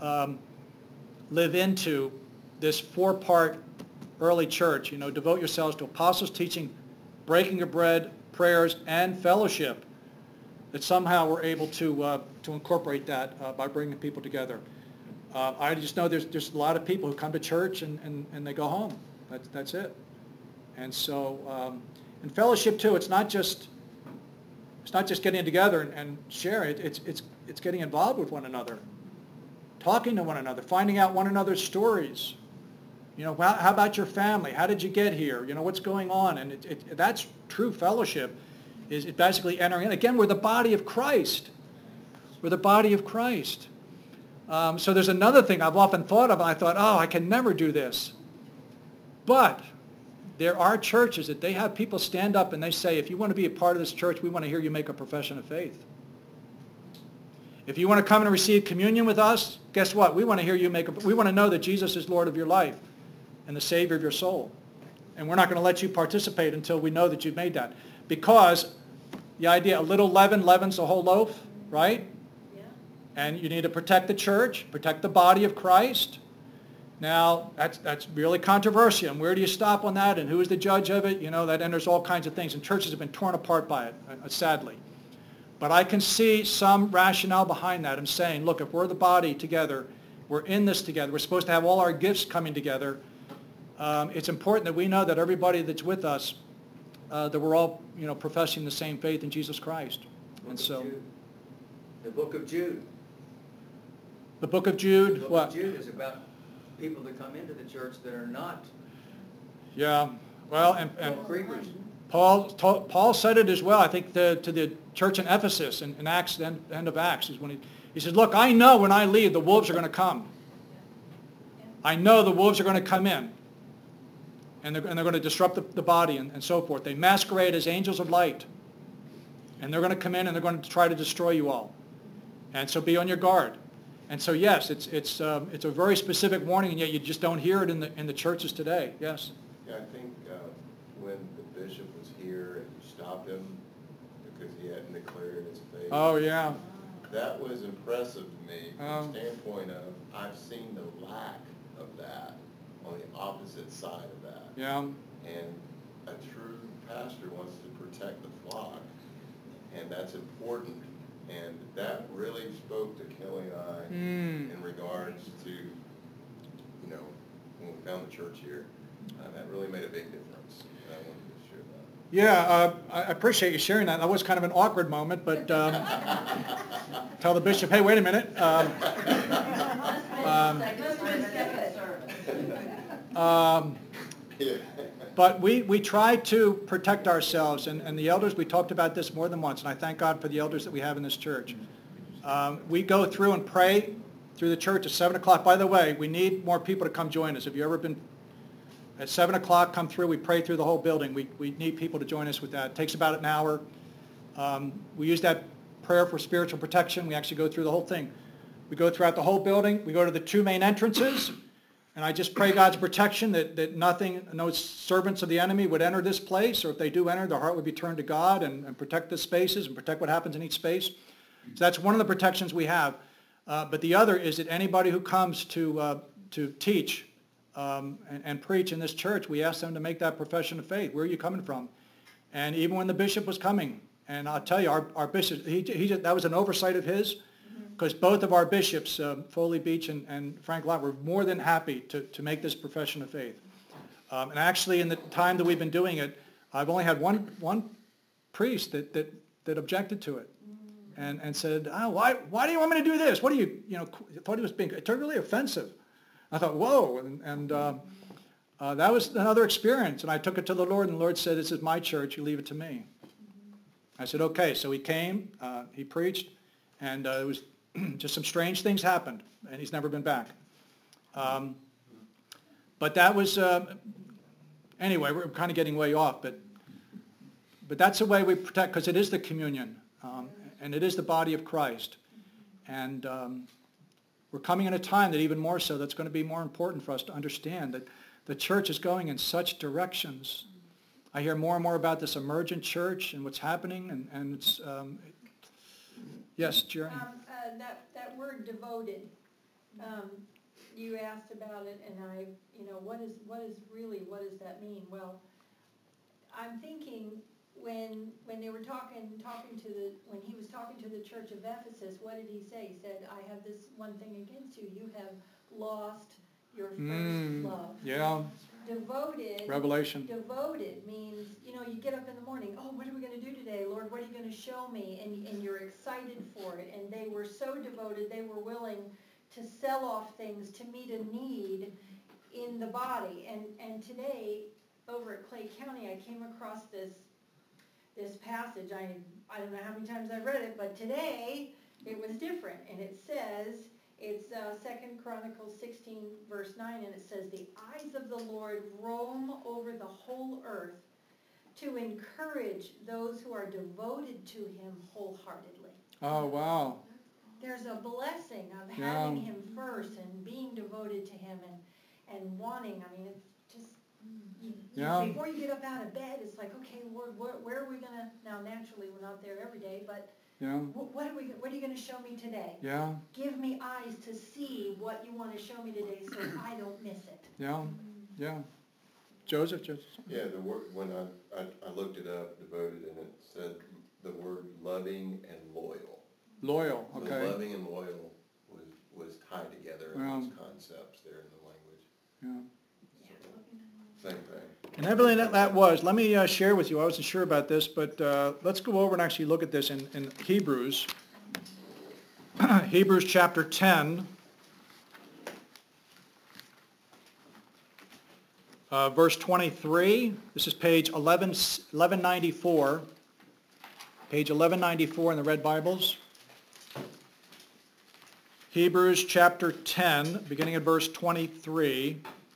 S1: live into this four-part early church. Devote yourselves to apostles' teaching, breaking of bread, prayers, and fellowship. That somehow we're able to incorporate that by bringing people together. I just know there's a lot of people who come to church and they go home. That's it. And so, in fellowship too, it's not just getting together and sharing. It's getting involved with one another. talking to one another, finding out one another's stories. You know, how about your family? How did you get here? You know, what's going on? And that's true fellowship, is it basically entering in. Again, we're the body of Christ. We're the body of Christ. So there's another thing I've often thought of, and I thought, oh, I can never do this. But there are churches that they have people stand up and they say, if you want to be a part of this church, we want to hear you make a profession of faith. If you want to come and receive communion with us, guess what? We want to hear you we want to know that Jesus is Lord of your life and the Savior of your soul. And we're not going to let you participate until we know that you've made that. Because the idea, a little leaven leavens the whole loaf, right?
S6: Yeah.
S1: And you need to protect the church, protect the body of Christ. Now, that's really controversial. And where do you stop on that? And who is the judge of it? You know, that enters all kinds of things. And churches have been torn apart by it, sadly. But I can see some rationale behind that. I'm saying, look, if we're the body together, we're in this together, we're supposed to have all our gifts coming together, it's important that we know that everybody that's with us, that we're all, you know, professing the same faith in Jesus Christ. And so,
S2: The book of Jude.
S1: the book of Jude,
S2: The book
S1: what?
S2: of Jude is about people that come into the church that are not
S1: Yeah, well, and
S2: creepers.
S1: Paul said it as well. I think to the church in Ephesus in Acts, the end of Acts, is when he said, look, I know when I leave, the wolves are going to come. I know the wolves are going to come in. And they're going to disrupt the body and so forth. They masquerade as angels of light. And they're going to come in and they're going to try to destroy you all. And so be on your guard. And so yes, it's a very specific warning, and yet you just don't hear it in the churches today. Yes.
S7: Yeah, I think when the bishop was here and you stopped him because he hadn't declared his faith.
S1: Oh yeah.
S7: That was impressive to me from the
S1: Oh.
S7: standpoint of I've seen the lack of that on the opposite side of that.
S1: Yeah.
S7: And a true pastor wants to protect the flock, and that's important. And that really spoke to Kelly and I in regards to, you know, when we found the church here. That really made a big difference. And I wanted to share that.
S1: Yeah, I appreciate you sharing that. That was kind of an awkward moment, but tell the bishop, hey, wait a minute. But we try to protect ourselves, and the elders, we talked about this more than once, and I thank God for the elders that we have in this church. We go through and pray through the church at 7 o'clock. By the way, we need more people to come join us. Have you ever been at 7 o'clock, come through, we pray through the whole building. We need people to join us with that. It takes about an hour. We use that prayer for spiritual protection. We actually go through the whole thing. We go throughout the whole building. We go to the two main entrances. And I just pray God's protection that no servants of the enemy would enter this place, or if they do enter, their heart would be turned to God and protect the spaces and protect what happens in each space. So that's one of the protections we have. But the other is that anybody who comes to teach and preach in this church, we ask them to make that profession of faith. Where are you coming from? And even when the bishop was coming, and I'll tell you, our bishop, that was an oversight of his, because both of our bishops, Foley Beach and Frank Lott, were more than happy to make this profession of faith. And actually, in the time that we've been doing it, I've only had one priest that objected to it and said, why do you want me to do this? What do you thought he was being totally offensive. I thought, whoa, and that was another experience. And I took it to the Lord, and the Lord said, this is my church, you leave it to me. I said, okay. So he came, he preached, and it was just some strange things happened, and he's never been back. But that was, anyway, we're kind of getting way off, but that's the way we protect, because it is the communion, and it is the body of Christ. And we're coming in a time that even more so, that's going to be more important for us to understand that the church is going in such directions. I hear more and more about this emergent church and what's happening, and it's, yes, Jerry?
S5: That word devoted, you asked about it, and what does that mean? Well, I'm thinking when they were when he was talking to the church of Ephesus, what did he say? He said, I have this one thing against you. You have lost your first love.
S1: Yeah.
S5: Devoted.
S1: Revelation.
S5: Devoted means, you get up in the morning, oh, what are we going to do today? Lord, what are you going to show me? And you're excited for it. And they were so devoted, they were willing to sell off things to meet a need in the body. And today, over at Clay County, I came across this passage. I don't know how many times I've read it, but today it was different. And it says, it's 2 Chronicles 16, verse 9, and it says, the eyes of the Lord roam over the whole earth to encourage those who are devoted to him wholeheartedly.
S1: Oh, wow.
S5: There's a blessing of having him first and being devoted to him and wanting. I mean, it's just, before you get up out of bed, it's like, okay, Lord, where are we going to, now naturally we're not there every day, but what are you going to show me today?
S1: Yeah.
S5: Give me eyes to see what you want to show me today so I don't miss it.
S1: Yeah. Joseph?
S7: Yeah, the word, when I looked it up, devoted, and it said the word loving and loyal.
S1: Loyal,
S7: So
S1: okay.
S7: loving and loyal was tied together in those concepts there in the language. Same thing.
S1: And evidently that was. Let me share with you. I wasn't sure about this, but let's go over and actually look at this in Hebrews. Hebrews chapter 10, verse 23. This is page 1194. Page 1194 in the Red Bibles. Hebrews chapter 10, beginning at verse 23.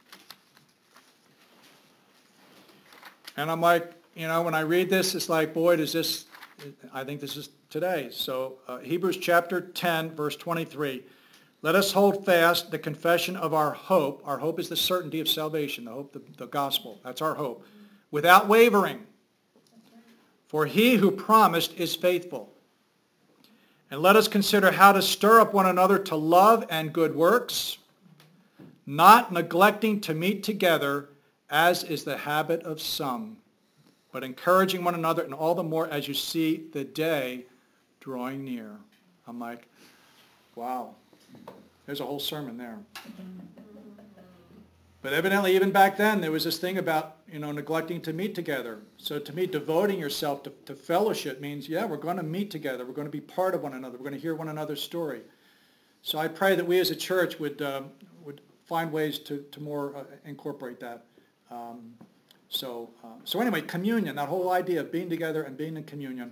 S1: And I'm like, when I read this, it's like, boy, I think this is today. So Hebrews chapter 10, verse 23. Let us hold fast the confession of our hope. Our hope is the certainty of salvation, the hope, the gospel. That's our hope. Without wavering. For he who promised is faithful. And let us consider how to stir up one another to love and good works, not neglecting to meet together, as is the habit of some, but encouraging one another, and all the more as you see the day drawing near. I'm like, wow, there's a whole sermon there. But evidently, even back then, there was this thing about, neglecting to meet together. So to me, devoting yourself to fellowship means, we're going to meet together. We're going to be part of one another. We're going to hear one another's story. So I pray that we as a church would find ways to more incorporate that. So anyway, communion, that whole idea of being together and being in communion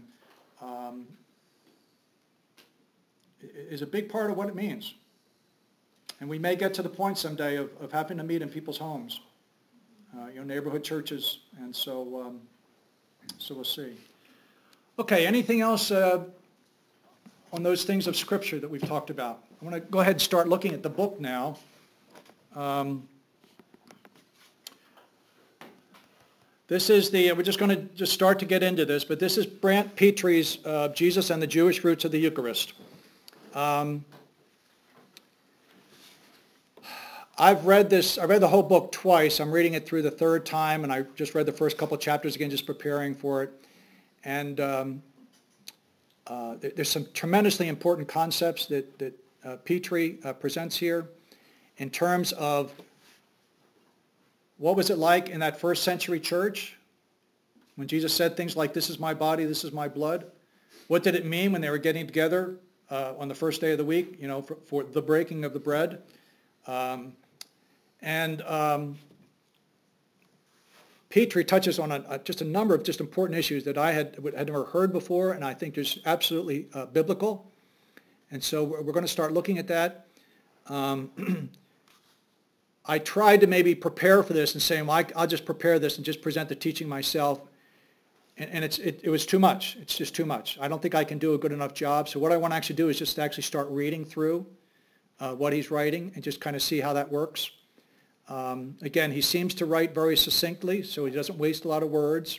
S1: is a big part of what it means. And we may get to the point someday of having to meet in people's homes, neighborhood churches, and so we'll see. Okay, anything else on those things of Scripture that we've talked about? I want to go ahead and start looking at the book now. This is we're just going to start to get into this, but this is Brant Pitre's Jesus and the Jewish Roots of the Eucharist. I've read the whole book twice. I'm reading it through the third time, and I just read the first couple chapters again, just preparing for it. And there's some tremendously important concepts that Pitre presents here in terms of what was it like in that first century church when Jesus said things like, this is my body, this is my blood. What did it mean when they were getting together on the first day of the week, for the breaking of the bread? Pitre touches on just a number of just important issues that I had never heard before, and I think there's absolutely biblical. And so we're going to start looking at that. I tried to maybe prepare for this and saying, well, I'll just prepare this and just present the teaching myself. And it was too much. It's just too much. I don't think I can do a good enough job. So what I want to actually do is just actually start reading through what he's writing and just kind of see how that works. Again, he seems to write very succinctly, so he doesn't waste a lot of words.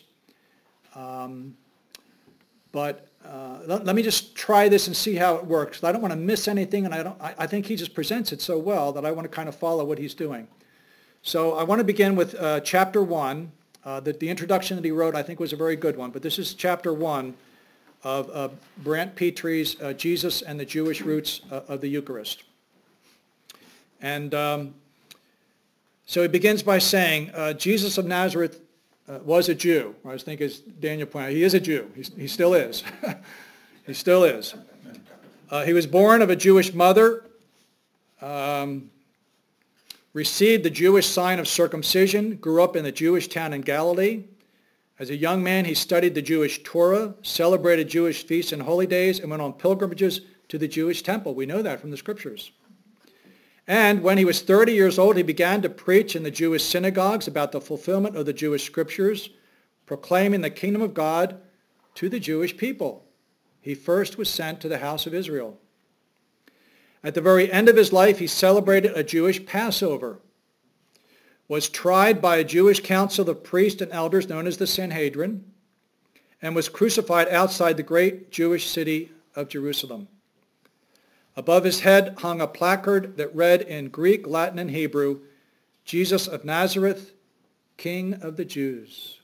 S1: But let me just try this and see how it works. I don't want to miss anything, and I think he just presents it so well that I want to kind of follow what he's doing. So I want to begin with chapter 1. The introduction that he wrote, I think, was a very good one. But this is chapter 1 of Brant Pitre's Jesus and the Jewish Roots of the Eucharist. And so he begins by saying, Jesus of Nazareth was a Jew. I think, as Daniel pointed out, he is a Jew. He still is. He still is. He was born of a Jewish mother received the Jewish sign of circumcision, grew up in the Jewish town in Galilee. As a young man, he studied the Jewish Torah, celebrated Jewish feasts and holy days, and went on pilgrimages to the Jewish temple. We know that from the scriptures. And when he was 30 years old, he began to preach in the Jewish synagogues about the fulfillment of the Jewish scriptures, proclaiming the kingdom of God to the Jewish people. He first was sent to the house of Israel. At the very end of his life, he celebrated a Jewish Passover, was tried by a Jewish council of priests and elders known as the Sanhedrin, and was crucified outside the great Jewish city of Jerusalem. Above his head hung a placard that read in Greek, Latin, and Hebrew, "Jesus of Nazareth, King of the Jews."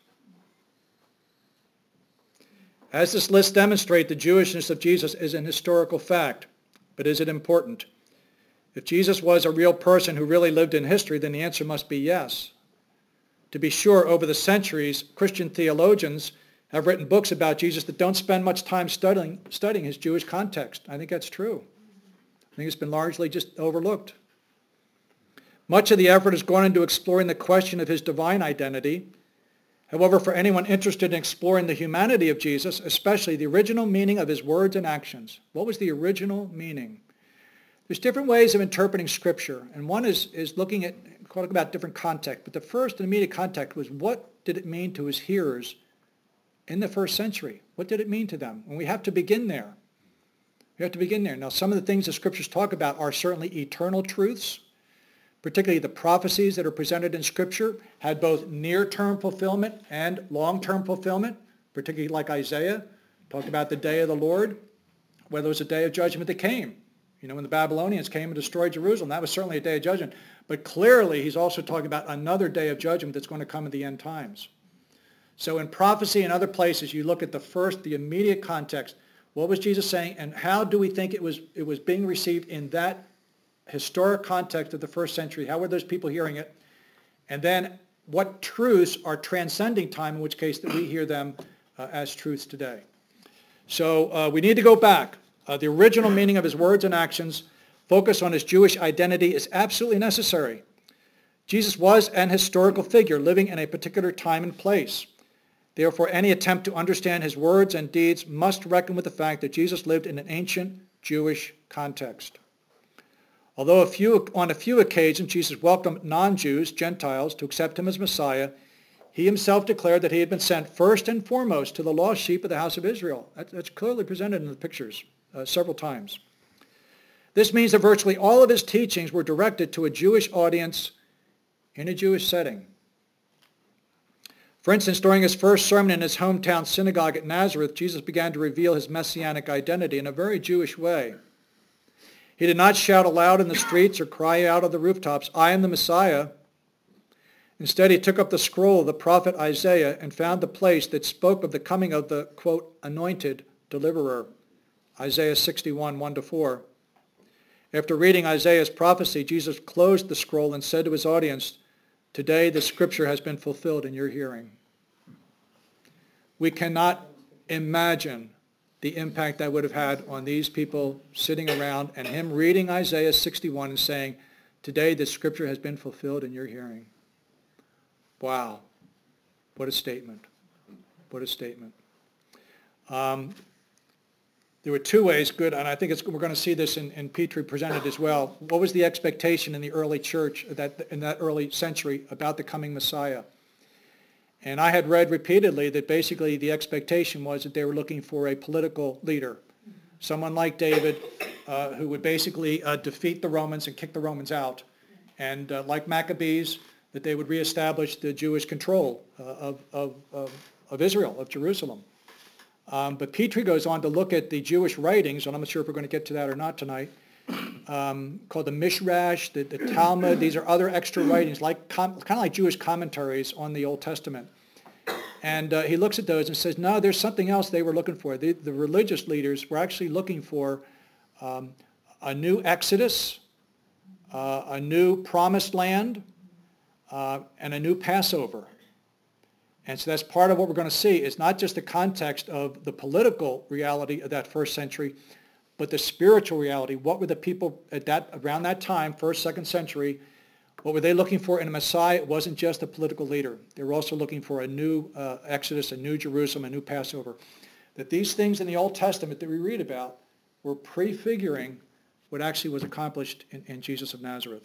S1: As this list demonstrates, the Jewishness of Jesus is an historical fact. But is it important? If Jesus was a real person who really lived in history, then the answer must be yes. To be sure, over the centuries, Christian theologians have written books about Jesus that don't spend much time studying his Jewish context. I think that's true. I think it's been largely just overlooked. Much of the effort has gone into exploring the question of his divine identity. However, for anyone interested in exploring the humanity of Jesus, especially the original meaning of his words and actions, what was the original meaning? There's different ways of interpreting Scripture, and one is looking about different context. But the first and immediate context was, what did it mean to his hearers in the first century? What did it mean to them? And we have to begin there. We have to begin there. Now, some of the things the Scriptures talk about are certainly eternal truths. Particularly the prophecies that are presented in Scripture had both near-term fulfillment and long-term fulfillment, particularly like Isaiah, talked about the day of the Lord, whether it was a day of judgment that came. You know, when the Babylonians came and destroyed Jerusalem, that was certainly a day of judgment. But clearly, he's also talking about another day of judgment that's going to come at the end times. So in prophecy and other places, you look at the immediate context. What was Jesus saying, and how do we think it was being received in that historic context of the first century? How were those people hearing it? And then what truths are transcending time, in which case that we hear them as truths today. So we need to go back. The original meaning of his words and actions, focus on his Jewish identity is absolutely necessary. Jesus was an historical figure living in a particular time and place. Therefore, any attempt to understand his words and deeds must reckon with the fact that Jesus lived in an ancient Jewish context. Although on a few occasions Jesus welcomed non-Jews, Gentiles, to accept him as Messiah, he himself declared that he had been sent first and foremost to the lost sheep of the house of Israel. That's clearly presented in the pictures several times. This means that virtually all of his teachings were directed to a Jewish audience in a Jewish setting. For instance, during his first sermon in his hometown synagogue at Nazareth, Jesus began to reveal his messianic identity in a very Jewish way. He did not shout aloud in the streets or cry out of the rooftops, "I am the Messiah." Instead, he took up the scroll of the prophet Isaiah and found the place that spoke of the coming of the, quote, anointed deliverer, Isaiah 61, 1-4. After reading Isaiah's prophecy, Jesus closed the scroll and said to his audience, "Today the scripture has been fulfilled in your hearing." We cannot imagine the impact that would have had on these people sitting around and him reading Isaiah 61 and saying, "Today the scripture has been fulfilled in your hearing." Wow. What a statement. What a statement. There were two ways, good, and I think we're going to see this in Petrie presented as well. What was the expectation in the early church, in that early century, about the coming Messiah? And I had read repeatedly that basically the expectation was that they were looking for a political leader, someone like David, who would basically defeat the Romans and kick the Romans out, and like Maccabees, that they would reestablish the Jewish control of Israel, of Jerusalem. But Petrie goes on to look at the Jewish writings, and I'm not sure if we're going to get to that or not tonight, called the Mishrash, the Talmud. These are other extra writings, kind of like Jewish commentaries on the Old Testament. And he looks at those and says, no, there's something else they were looking for. The religious leaders were actually looking for a new Exodus, a new promised land, and a new Passover. And so that's part of what we're going to see. It's not just the context of the political reality of that first century, but the spiritual reality. What were the people around that time, 1st, 2nd century, what were they looking for in a Messiah? It wasn't just a political leader. They were also looking for a new Exodus, a new Jerusalem, a new Passover. That these things in the Old Testament that we read about were prefiguring what actually was accomplished in Jesus of Nazareth.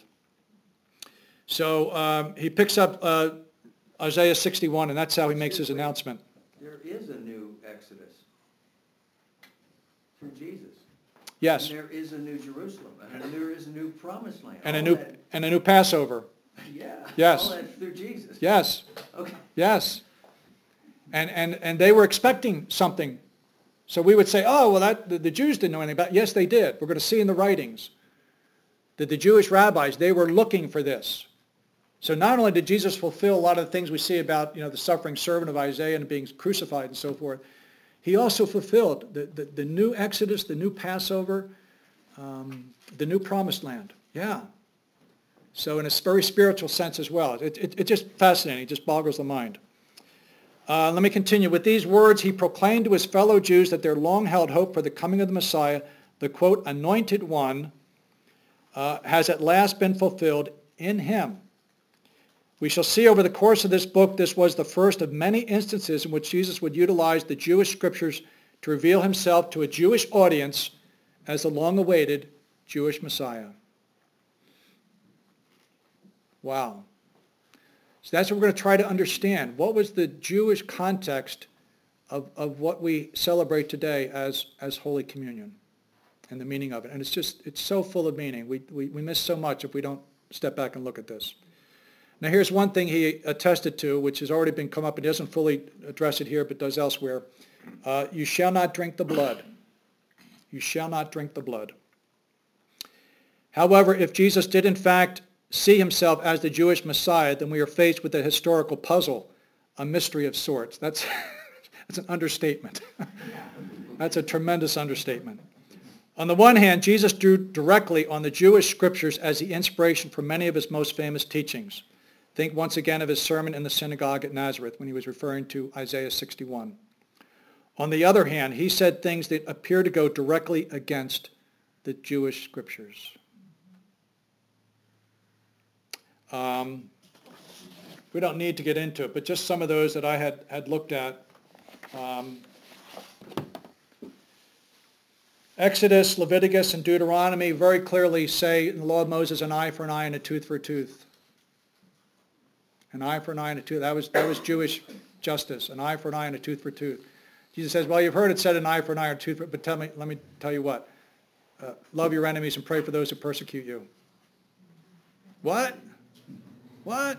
S1: So he picks up Isaiah 61, and that's how he makes his announcement.
S2: There is a new Exodus through Jesus.
S1: Yes.
S2: And there is a new Jerusalem, and there is a new promised land.
S1: And
S2: All
S1: a new Passover.
S2: Yeah.
S1: Yes.
S2: All that's through Jesus.
S1: Yes.
S2: Okay.
S1: Yes. And they were expecting something. So we would say, oh, well, the Jews didn't know anything about it. Yes, they did. We're going to see in the writings that the Jewish rabbis, they were looking for this. So not only did Jesus fulfill a lot of the things we see about, the suffering servant of Isaiah and being crucified and so forth, he also fulfilled the new Exodus, the new Passover, the new promised land. Yeah. So in a very spiritual sense as well. It's just fascinating. It just boggles the mind. Let me continue. With these words, he proclaimed to his fellow Jews that their long-held hope for the coming of the Messiah, the, quote, anointed one, has at last been fulfilled in him. We shall see over the course of this book, this was the first of many instances in which Jesus would utilize the Jewish scriptures to reveal himself to a Jewish audience as the long-awaited Jewish Messiah. Wow. So that's what we're going to try to understand. What was the Jewish context of what we celebrate today as Holy Communion and the meaning of it? And it's so full of meaning. We miss so much if we don't step back and look at this. Now here's one thing he attested to, which has already been come up, and he doesn't fully address it here, but does elsewhere. You shall not drink the blood. You shall not drink the blood. However, if Jesus did in fact see himself as the Jewish Messiah, then we are faced with a historical puzzle, a mystery of sorts. That's an understatement. That's a tremendous understatement. On the one hand, Jesus drew directly on the Jewish scriptures as the inspiration for many of his most famous teachings. Think once again of his sermon in the synagogue at Nazareth when he was referring to Isaiah 61. On the other hand, he said things that appear to go directly against the Jewish scriptures. We don't need to get into it, but just some of those that I had looked at. Exodus, Leviticus, and Deuteronomy very clearly say in the law of Moses, an eye for an eye and a tooth for a tooth. An eye for an eye and a tooth. That was Jewish justice, an eye for an eye and a tooth for a tooth. Jesus says, well, you've heard it said an eye for an eye and a tooth for, but let me tell you what. Love your enemies and pray for those who persecute you. What? What?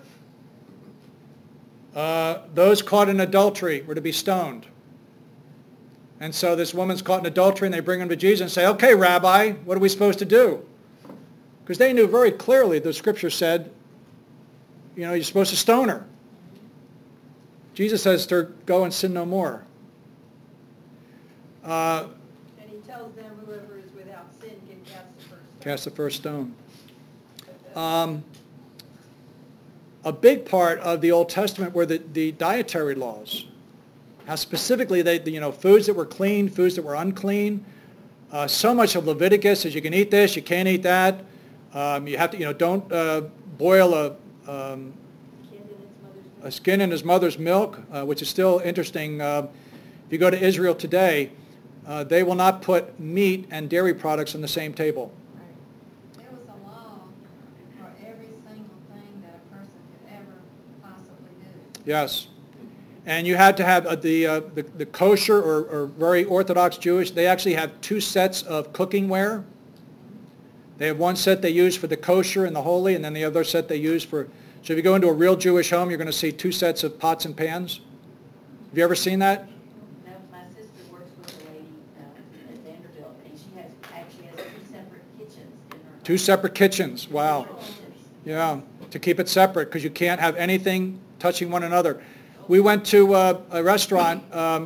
S1: Those caught in adultery were to be stoned. And so this woman's caught in adultery, and they bring him to Jesus and say, okay, Rabbi, what are we supposed to do? Because they knew very clearly the scripture said, you're supposed to stone her. Jesus says to her, go and sin no more.
S5: And he tells them whoever is without sin can cast the first stone. A big part of the Old Testament were the dietary laws. How specifically foods that were clean, foods that were unclean. So much of Leviticus is you can eat this, you can't eat that. You have to, don't boil a skin in his mother's milk, which is still interesting. If you go to Israel today, they will not put meat and dairy products on the same table.
S6: There was a law for every single thing that a person could ever possibly do.
S1: Yes. And you had to have the kosher or very Orthodox Jewish, they actually have two sets of cooking ware. They have one set they use for the kosher and the holy, and then the other set they use for, so if you go into a real Jewish home, you're going to see two sets of pots and pans. Have you ever seen that?
S8: No, my sister works with a lady at Vanderbilt, and she actually has two separate kitchens in her home.
S1: Two separate kitchens, wow. Yeah, to keep it separate, because you can't have anything touching one another. We went to a restaurant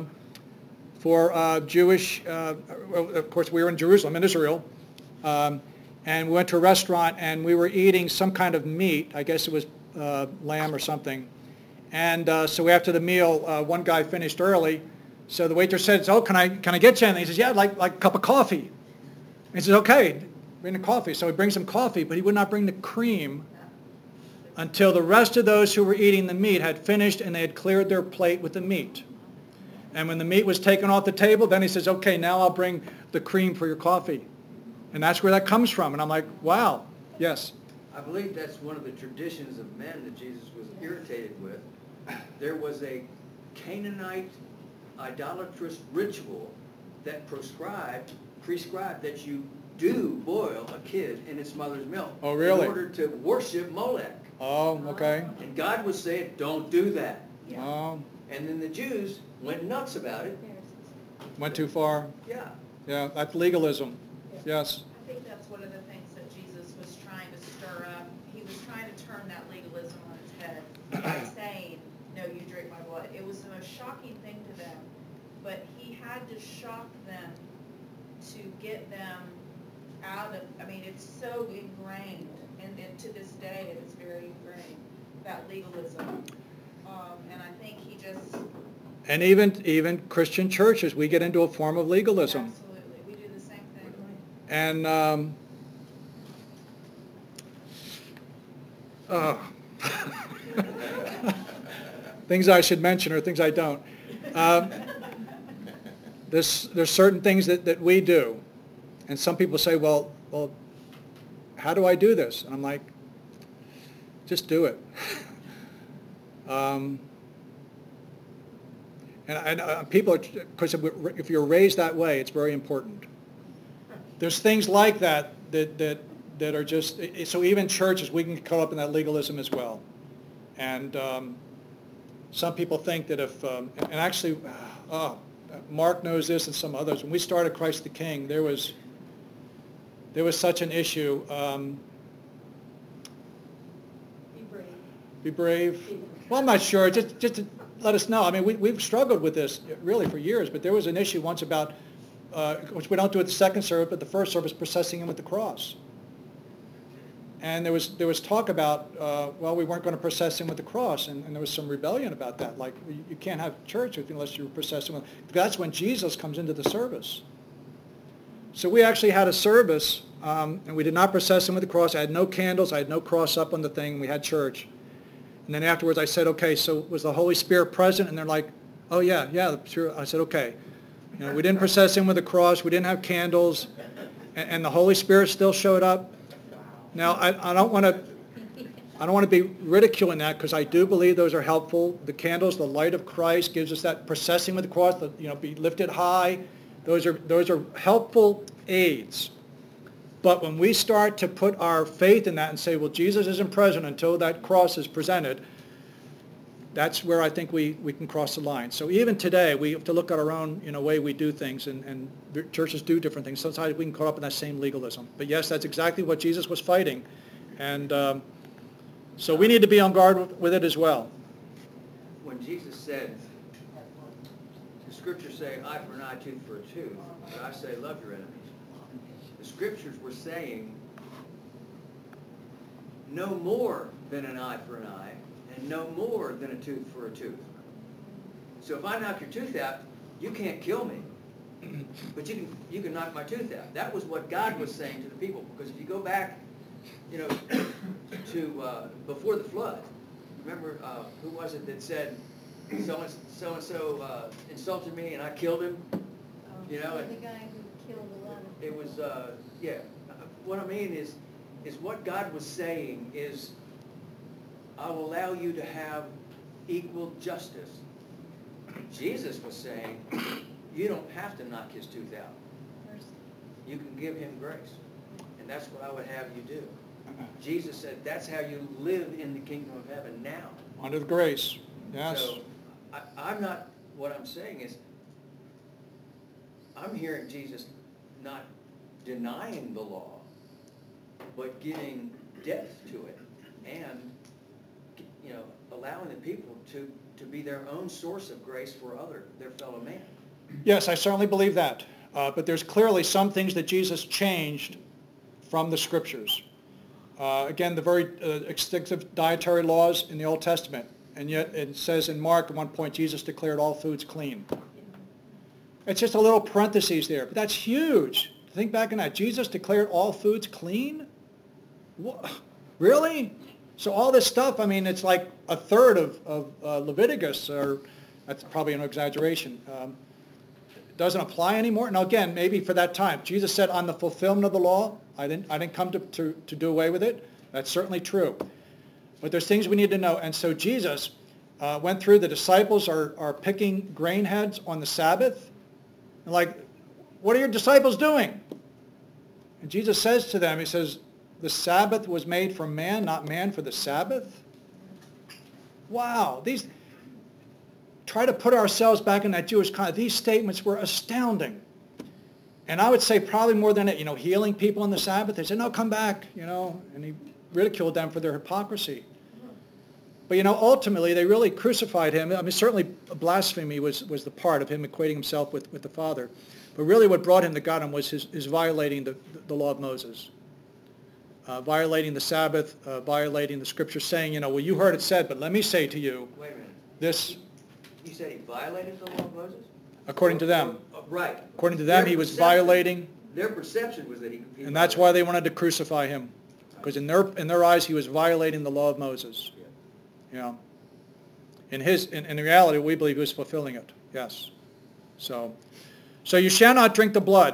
S1: for Jewish, of course we were in Jerusalem, in Israel, and we went to a restaurant and we were eating some kind of meat, I guess it was lamb or something, and so after the meal, one guy finished early, so the waitress said, oh, can I get you anything? He says, yeah, I'd like a cup of coffee. He says, okay, bring the coffee. So he brings them coffee, but he would not bring the cream until the rest of those who were eating the meat had finished and they had cleared their plate with the meat. And when the meat was taken off the table, then he says, okay, now I'll bring the cream for your coffee. And that's where that comes from. And I'm like, wow, yes.
S2: I believe that's one of the traditions of men that Jesus was irritated with. There was a Canaanite idolatrous ritual that prescribed that you do boil a kid in its mother's milk.
S1: Oh, really?
S2: In order to worship Molech.
S1: Oh, okay.
S2: And God was saying, don't do that.
S1: Oh,
S2: And then the Jews went nuts about it.
S1: went too far.
S2: Yeah.
S1: Yeah, that's legalism. Yes.
S9: I think that's one of the things that Jesus was trying to stir up. He was trying to turn that legalism on its head by saying, no, you drink my blood. It was the most shocking thing to them, but he had to shock them to get them out of, I mean, it's so ingrained, and to this day it is very ingrained, that legalism. And I think he just...
S1: And even Christian churches, we get into a form of legalism.
S9: Absolutely, we do the same thing.
S1: And things I should mention or things I don't. There's certain things that we do, and some people say, well, how do I do this? And I'm like, just do it. And people, because if you're raised that way, it's very important. There's things like that are just, so even churches, we can get caught up in that legalism as well. And some people think that if, and actually, Mark knows this and some others, when we started Christ the King, there was such an issue.
S5: Be brave.
S1: Be brave. Well, I'm not sure. Just to let us know. I mean, we've struggled with this really for years, but there was an issue once about, which we don't do at the second service, but the first service, processing him with the cross. And there was talk about, well, we weren't going to process him with the cross, and there was some rebellion about that. Like, you can't have church unless you process him with. That's when Jesus comes into the service. So we actually had a service, and we did not process him with the cross. I had no candles. I had no cross up on the thing. We had church. And then afterwards I said, okay, so was the Holy Spirit present? And they're like, oh, yeah. Sure. I said, okay. You know, we didn't process him with the cross. We didn't have candles. And the Holy Spirit still showed up. Now, I don't want to be ridiculing that, because I do believe those are helpful. The candles, the light of Christ gives us that processing with the cross, be lifted high. Those are helpful aids. But when we start to put our faith in that and say, well, Jesus isn't present until that cross is presented, that's where I think we can cross the line. So even today, we have to look at our own way we do things, and churches do different things. Sometimes we can caught up in that same legalism. But yes, that's exactly what Jesus was fighting. And so we need to be on guard with it as well.
S2: When Jesus said, the scriptures say, eye for an eye, tooth for a tooth, but I say, love your enemies. The scriptures were saying no more than an eye for an eye and no more than a tooth for a tooth. So if I knock your tooth out, you can't kill me, but you can knock my tooth out. That was what God was saying to the people, because if you go back, to before the flood, remember who was it that said so-and-so insulted me and I killed him?
S6: The guy who killed a lot of...
S2: It was, what I mean is what God was saying is, I will allow you to have equal justice. Jesus was saying, you don't have to knock his tooth out. You can give him grace. And that's what I would have you do. Jesus said, that's how you live in the kingdom of heaven now.
S1: Under the grace, yes.
S2: So, I'm not, what I'm saying is, I'm hearing Jesus not denying the law, but giving depth to it, and allowing the people to be their own source of grace for their fellow man.
S1: Yes, I certainly believe that. But there's clearly some things that Jesus changed from the scriptures. Again, the very extensive dietary laws in the Old Testament, and yet it says in Mark at one point Jesus declared all foods clean. It's just a little parentheses there, but that's huge. Think back on that. Jesus declared all foods clean? What? Really? So all this stuff, I mean, it's like a third of Leviticus, or that's probably an exaggeration. Doesn't apply anymore. Now again, maybe for that time. Jesus said, I'm the fulfillment of the law. I didn't come to do away with it. That's certainly true. But there's things we need to know. And so Jesus went through, the disciples are picking grain heads on the Sabbath. And like, what are your disciples doing? And Jesus says to them, he says, the Sabbath was made for man, not man for the Sabbath. Wow. Try to put ourselves back in that Jewish context. These statements were astounding. And I would say probably more than it, healing people on the Sabbath. They said, no, come back, and he ridiculed them for their hypocrisy. But, ultimately, they really crucified him. I mean, certainly blasphemy was the part of him equating himself with the Father. But really what brought him to God was his violating the law of Moses. Violating the Sabbath, violating the Scripture, saying, well, you heard it said, but let me say to you,
S2: Wait a minute.
S1: this,
S2: He said he violated the law of Moses?
S1: according to them.
S2: Right.
S1: According to them, he was violating,
S2: Their perception was that he
S1: and that's why they wanted to crucify him. Because in their eyes, he was violating the law of Moses. Yeah. In reality, we believe he was fulfilling it. Yes. So you shall not drink the blood.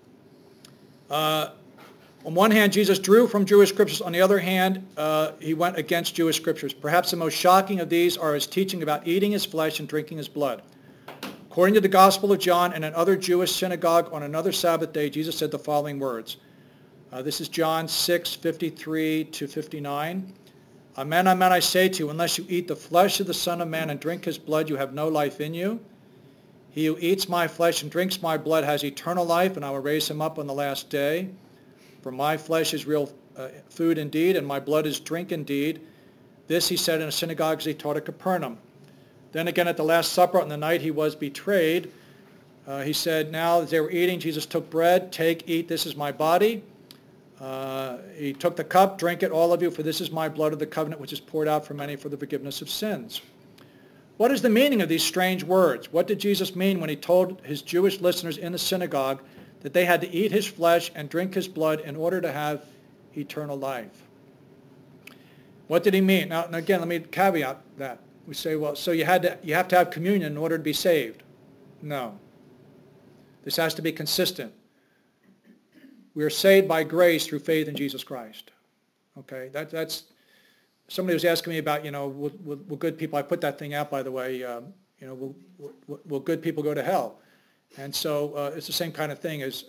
S1: On one hand, Jesus drew from Jewish scriptures. On the other hand, he went against Jewish scriptures. Perhaps the most shocking of these are his teaching about eating his flesh and drinking his blood. According to the Gospel of John, in another Jewish synagogue on another Sabbath day, Jesus said the following words. This is John 6:53 to 59. Amen, amen, I say to you, unless you eat the flesh of the Son of Man and drink his blood, you have no life in you. He who eats my flesh and drinks my blood has eternal life, and I will raise him up on the last day. For my flesh is real food indeed, and my blood is drink indeed. This he said in a synagogue as he taught at Capernaum. Then again at the Last Supper on the night he was betrayed, he said, now as they were eating, Jesus took bread, take, eat, this is my body. He took the cup, drink it, all of you, for this is my blood of the covenant, which is poured out for many for the forgiveness of sins. What is the meaning of these strange words? What did Jesus mean when he told his Jewish listeners in the synagogue that they had to eat his flesh and drink his blood in order to have eternal life? What did he mean? Now again, let me caveat that. We say, well, so you have to have communion in order to be saved. No. This has to be consistent. We are saved by grace through faith in Jesus Christ. Okay, that's somebody was asking me about, will good people, I put that thing out, by the way, will good people go to hell? And so it's the same kind of thing as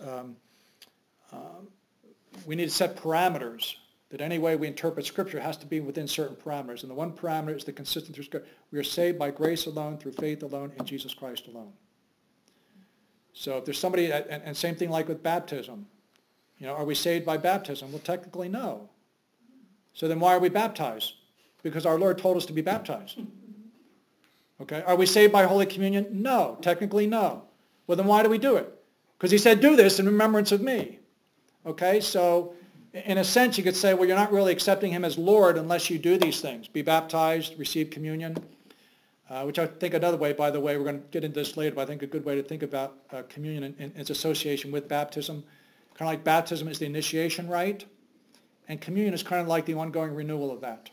S1: we need to set parameters, that any way we interpret Scripture has to be within certain parameters. And the one parameter is the consistency through Scripture. We are saved by grace alone, through faith alone, in Jesus Christ alone. So if there's somebody, and same thing like with baptism, are we saved by baptism? Well, technically, no. So then why are we baptized? Because our Lord told us to be baptized. Okay? Are we saved by Holy Communion? No. Technically, no. Well, then why do we do it? Because he said, do this in remembrance of me. Okay? So in a sense, you could say, well, you're not really accepting him as Lord unless you do these things. Be baptized, receive communion, which I think another way, by the way, we're going to get into this later, but I think a good way to think about communion in its association with baptism. Kind of like baptism is the initiation rite, and communion is kind of like the ongoing renewal of that.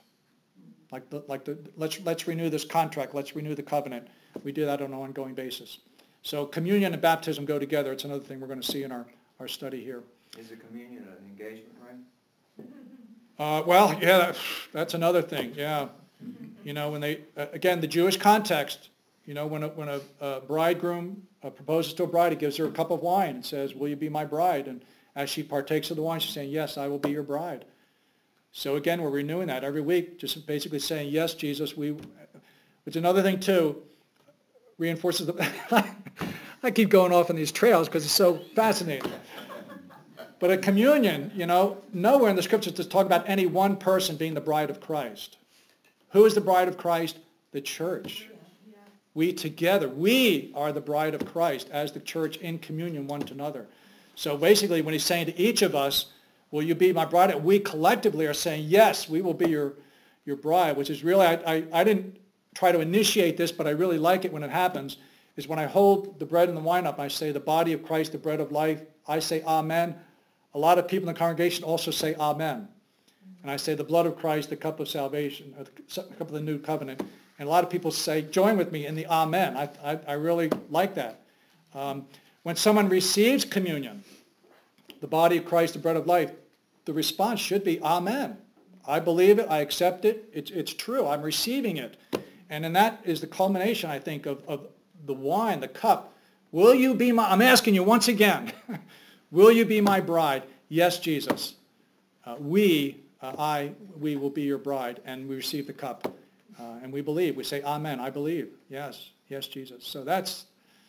S1: Let's renew this contract, let's renew the covenant. We do that on an ongoing basis. So communion and baptism go together. It's another thing we're going to see in our study here.
S2: Is the communion an engagement ring?
S1: Well, yeah, that's another thing, yeah. When they, again, the Jewish context, when a bridegroom proposes to a bride, he gives her a cup of wine and says, will you be my bride? And as she partakes of the wine, she's saying, yes, I will be your bride. So again, we're renewing that every week, just basically saying, yes, Jesus, which another thing too, reinforces I keep going off on these trails because it's so fascinating. But at communion, nowhere in the scriptures does it talk about any one person being the bride of Christ. Who is the bride of Christ? The church. We together, we are the bride of Christ as the church in communion one to another. So basically when he's saying to each of us, will you be my bride? We collectively are saying, yes, we will be your bride, which is really, I didn't try to initiate this, but I really like it when it happens, is when I hold the bread and the wine up, I say the body of Christ, the bread of life, I say amen. A lot of people in the congregation also say amen. And I say the blood of Christ, the cup of salvation, or the cup of the new covenant. And a lot of people say, join with me in the amen. I really like that. When someone receives communion, the body of Christ, the bread of life, the response should be amen. I believe it, I accept it, it's true, I'm receiving it. And then that is the culmination, I think, of the wine, the cup. Will you be my, I'm asking you once again, will you be my bride? Yes, Jesus. We will be your bride, and we receive the cup. And we believe, we say amen, I believe. Yes, yes, Jesus. So that's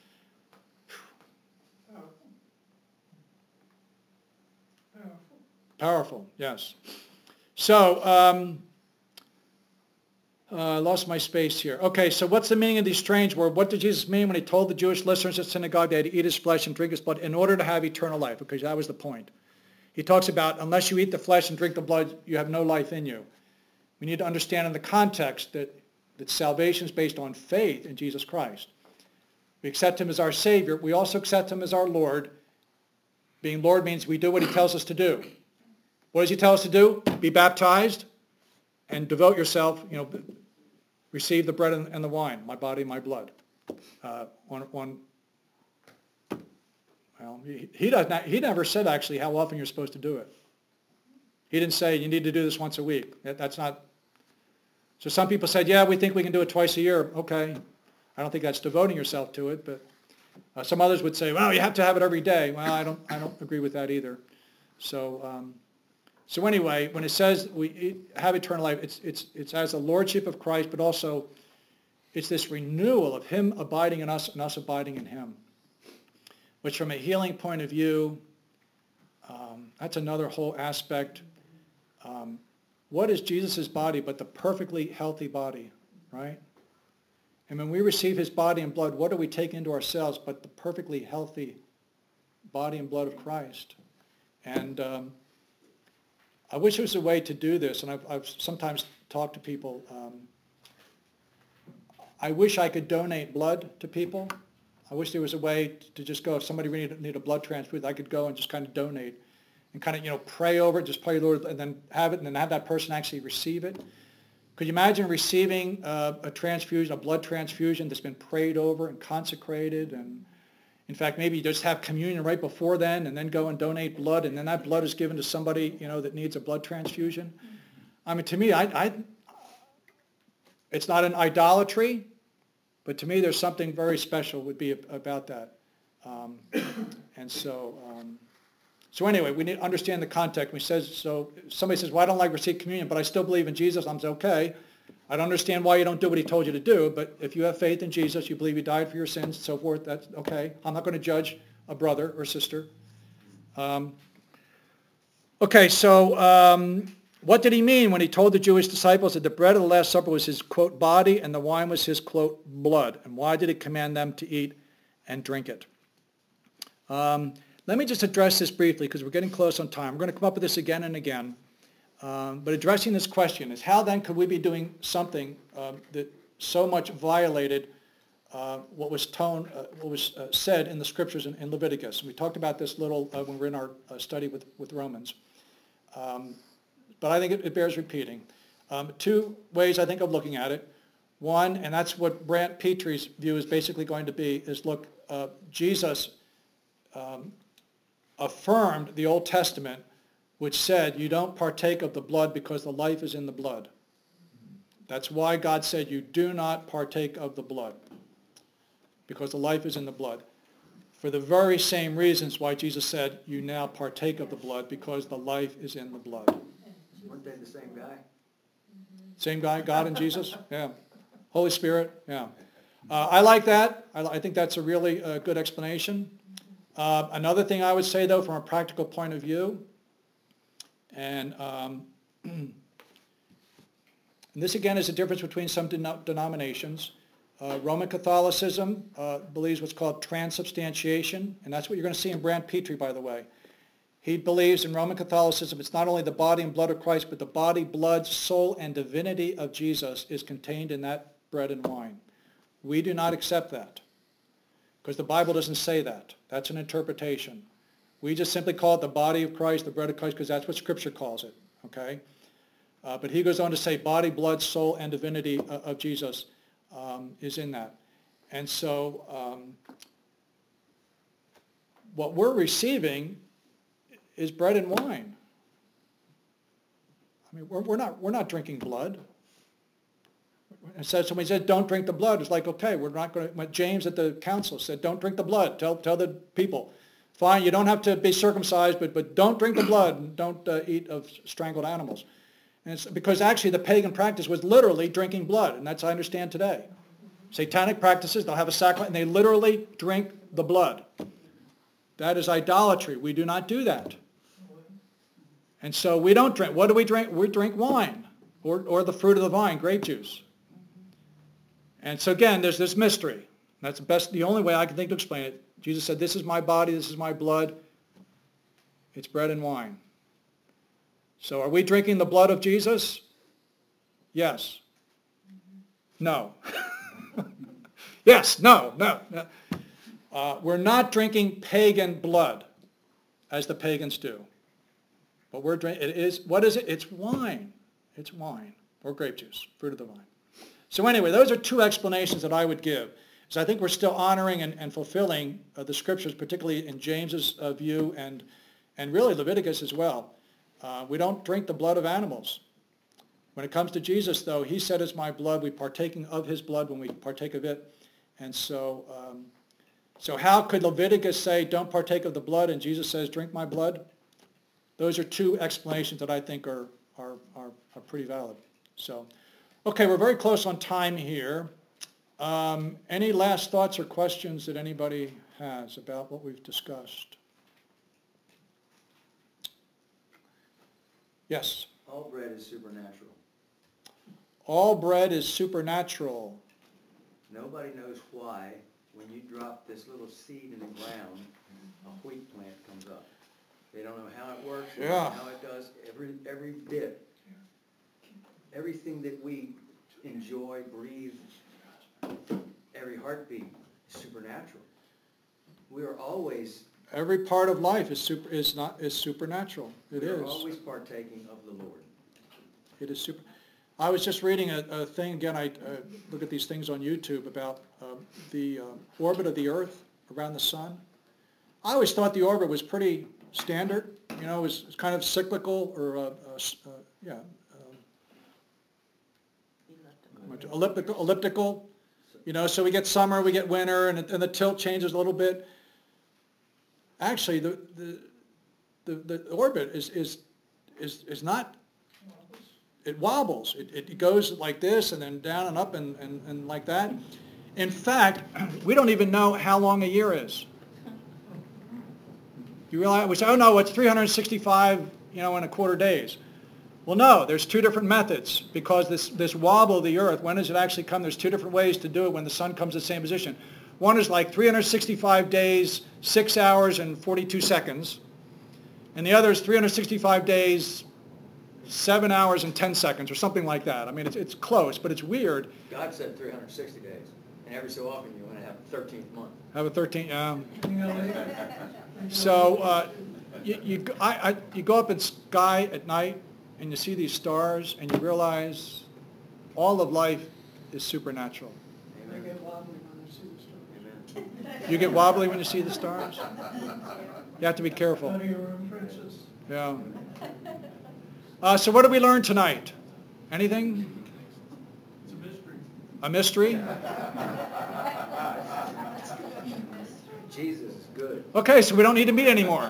S1: powerful, yes. So, I lost my space here. Okay, so what's the meaning of these strange words? What did Jesus mean when he told the Jewish listeners at synagogue they had to eat his flesh and drink his blood in order to have eternal life? Because that was the point. He talks about, unless you eat the flesh and drink the blood, you have no life in you. We need to understand in the context that salvation is based on faith in Jesus Christ. We accept him as our Savior. We also accept him as our Lord. Being Lord means we do what he tells us to do. What does he tell us to do? Be baptized and devote yourself, receive the bread and the wine, my body, my blood. He never said actually how often you're supposed to do it. He didn't say you need to do this once a week. That's not. So some people said, yeah, we think we can do it twice a year. Okay. I don't think that's devoting yourself to it, but some others would say, well, you have to have it every day. Well, I don't agree with that either. So anyway, when it says we have eternal life, it's as a lordship of Christ, but also it's this renewal of him abiding in us and us abiding in him, which from a healing point of view, that's another whole aspect. What is Jesus' body but the perfectly healthy body, right? And when we receive his body and blood, what do we take into ourselves but the perfectly healthy body and blood of Christ? And I wish there was a way to do this, and I've sometimes talked to people. I wish I could donate blood to people. I wish there was a way to just go, if somebody really needed a blood transfusion, I could go and just kind of donate and kind of, pray over it, just pray, Lord, and then have it, and then have that person actually receive it. Could you imagine receiving a transfusion, a blood transfusion that's been prayed over and consecrated, and in fact, maybe you just have communion right before then and then go and donate blood, and then that blood is given to somebody, that needs a blood transfusion? I mean, to me, it's not an idolatry, but to me there's something very special would be about that. So anyway, we need to understand the context. So somebody says, well, I don't like receive communion, but I still believe in Jesus. I'm saying, okay. I don't understand why you don't do what he told you to do, but if you have faith in Jesus, you believe he died for your sins, and so forth, that's okay. I'm not going to judge a brother or sister. What did he mean when he told the Jewish disciples that the bread of the Last Supper was his, quote, body and the wine was his, quote, blood? And why did he command them to eat and drink it? Let me just address this briefly because we're getting close on time. We're going to come up with this again and again. But addressing this question is how then could we be doing something that so much violated what was said in the scriptures in Leviticus? And we talked about this little when we were in our study with Romans. But I think it bears repeating. Two ways I think of looking at it. One, and that's what Brant Petry's view is basically going to be, is look, Jesus affirmed the Old Testament, which said you don't partake of the blood because the life is in the blood. That's why God said you do not partake of the blood, because the life is in the blood. For the very same reasons why Jesus said you now partake of the blood, because the life is in the blood.
S2: Weren't they the same guy?
S1: Same guy, God and Jesus? Yeah. Holy Spirit? Yeah. I like that. I think that's a really good explanation. Another thing I would say, though, from a practical point of view, and this, again, is a difference between some denominations. Roman Catholicism believes what's called transubstantiation, and that's what you're going to see in Brant Petry, by the way. He believes in Roman Catholicism it's not only the body and blood of Christ, but the body, blood, soul, and divinity of Jesus is contained in that bread and wine. We do not accept that. because the Bible doesn't say that. That's an interpretation. We just simply call it the body of Christ, the bread of Christ, because that's what Scripture calls it, okay? But he goes on to say body, blood, soul, and divinity of Jesus is in that. And so what we're receiving is bread and wine. I mean, we're not drinking blood. And so somebody said, don't drink the blood. It's like, okay, we're not going to, James at the council said, don't drink the blood. Tell the people. Fine, you don't have to be circumcised, but don't drink the blood and don't eat of strangled animals. And it's because actually the pagan practice was literally drinking blood, and that's how I understand today. Satanic practices, they'll have a sacrament, and they literally drink the blood. That is idolatry. We do not do that. And so we don't drink. What do we drink? We drink wine or the fruit of the vine, grape juice. And so again, there's this mystery. That's the only way I can think to explain it. Jesus said, this is my body, this is my blood. It's bread and wine. So are we drinking the blood of Jesus? Yes. No. Yes, no. We're not drinking pagan blood as the pagans do. But we're drinking, what is it? It's wine. It's wine or grape juice, fruit of the vine. So anyway, those are two explanations that I would give. So I think we're still honoring and fulfilling the Scriptures, particularly in James's view and really Leviticus as well. We don't drink the blood of animals. When it comes to Jesus, though, he said, it's my blood. We're partaking of his blood when we partake of it. And so how could Leviticus say, don't partake of the blood, and Jesus says, drink my blood? Those are two explanations that I think are pretty valid. So, okay, we're very close on time here. Any last thoughts or questions that anybody has about what we've discussed? Yes?
S2: All bread is supernatural.
S1: All bread is supernatural.
S2: Nobody knows why, when you drop this little seed in the ground, a wheat plant comes up. They don't know how it works, they don't know how it does. Every bit, everything that we enjoy, breathe, every heartbeat is supernatural. We are always...
S1: Every part of life is supernatural. It is.
S2: We are always partaking of the Lord.
S1: It is super. I was just reading a thing, again, I look at these things on YouTube about the orbit of the Earth around the sun. I always thought the orbit was pretty standard. You know, it was kind of cyclical or, elliptical. You know, so we get summer, we get winter, and the tilt changes a little bit. Actually, the orbit is not, it wobbles. It goes like this and then down and up and like that. In fact, we don't even know how long a year is. You realize, we say, oh no, it's 365, and a quarter days. Well, no, there's two different methods because this wobble of the earth, when does it actually come? There's two different ways to do it when the sun comes to the same position. One is like 365 days, 6 hours, and 42 seconds. And the other is 365 days, 7 hours, and 10 seconds, or something like that. I mean, it's close, but it's weird.
S2: God said 360 days, and every so often you want to have a 13th month.
S1: Have a 13th, So you go up in sky at night, and you see these stars, and you realize all of life is supernatural.
S4: I get wobbly when I see the stars.
S2: Amen.
S1: You get wobbly when you see the stars? You have to be careful.
S4: Out of your room, princess.
S1: Yeah. So what did we learn tonight? Anything?
S4: It's a mystery.
S1: A mystery?
S2: Jesus is good.
S1: Okay, so we don't need to meet anymore.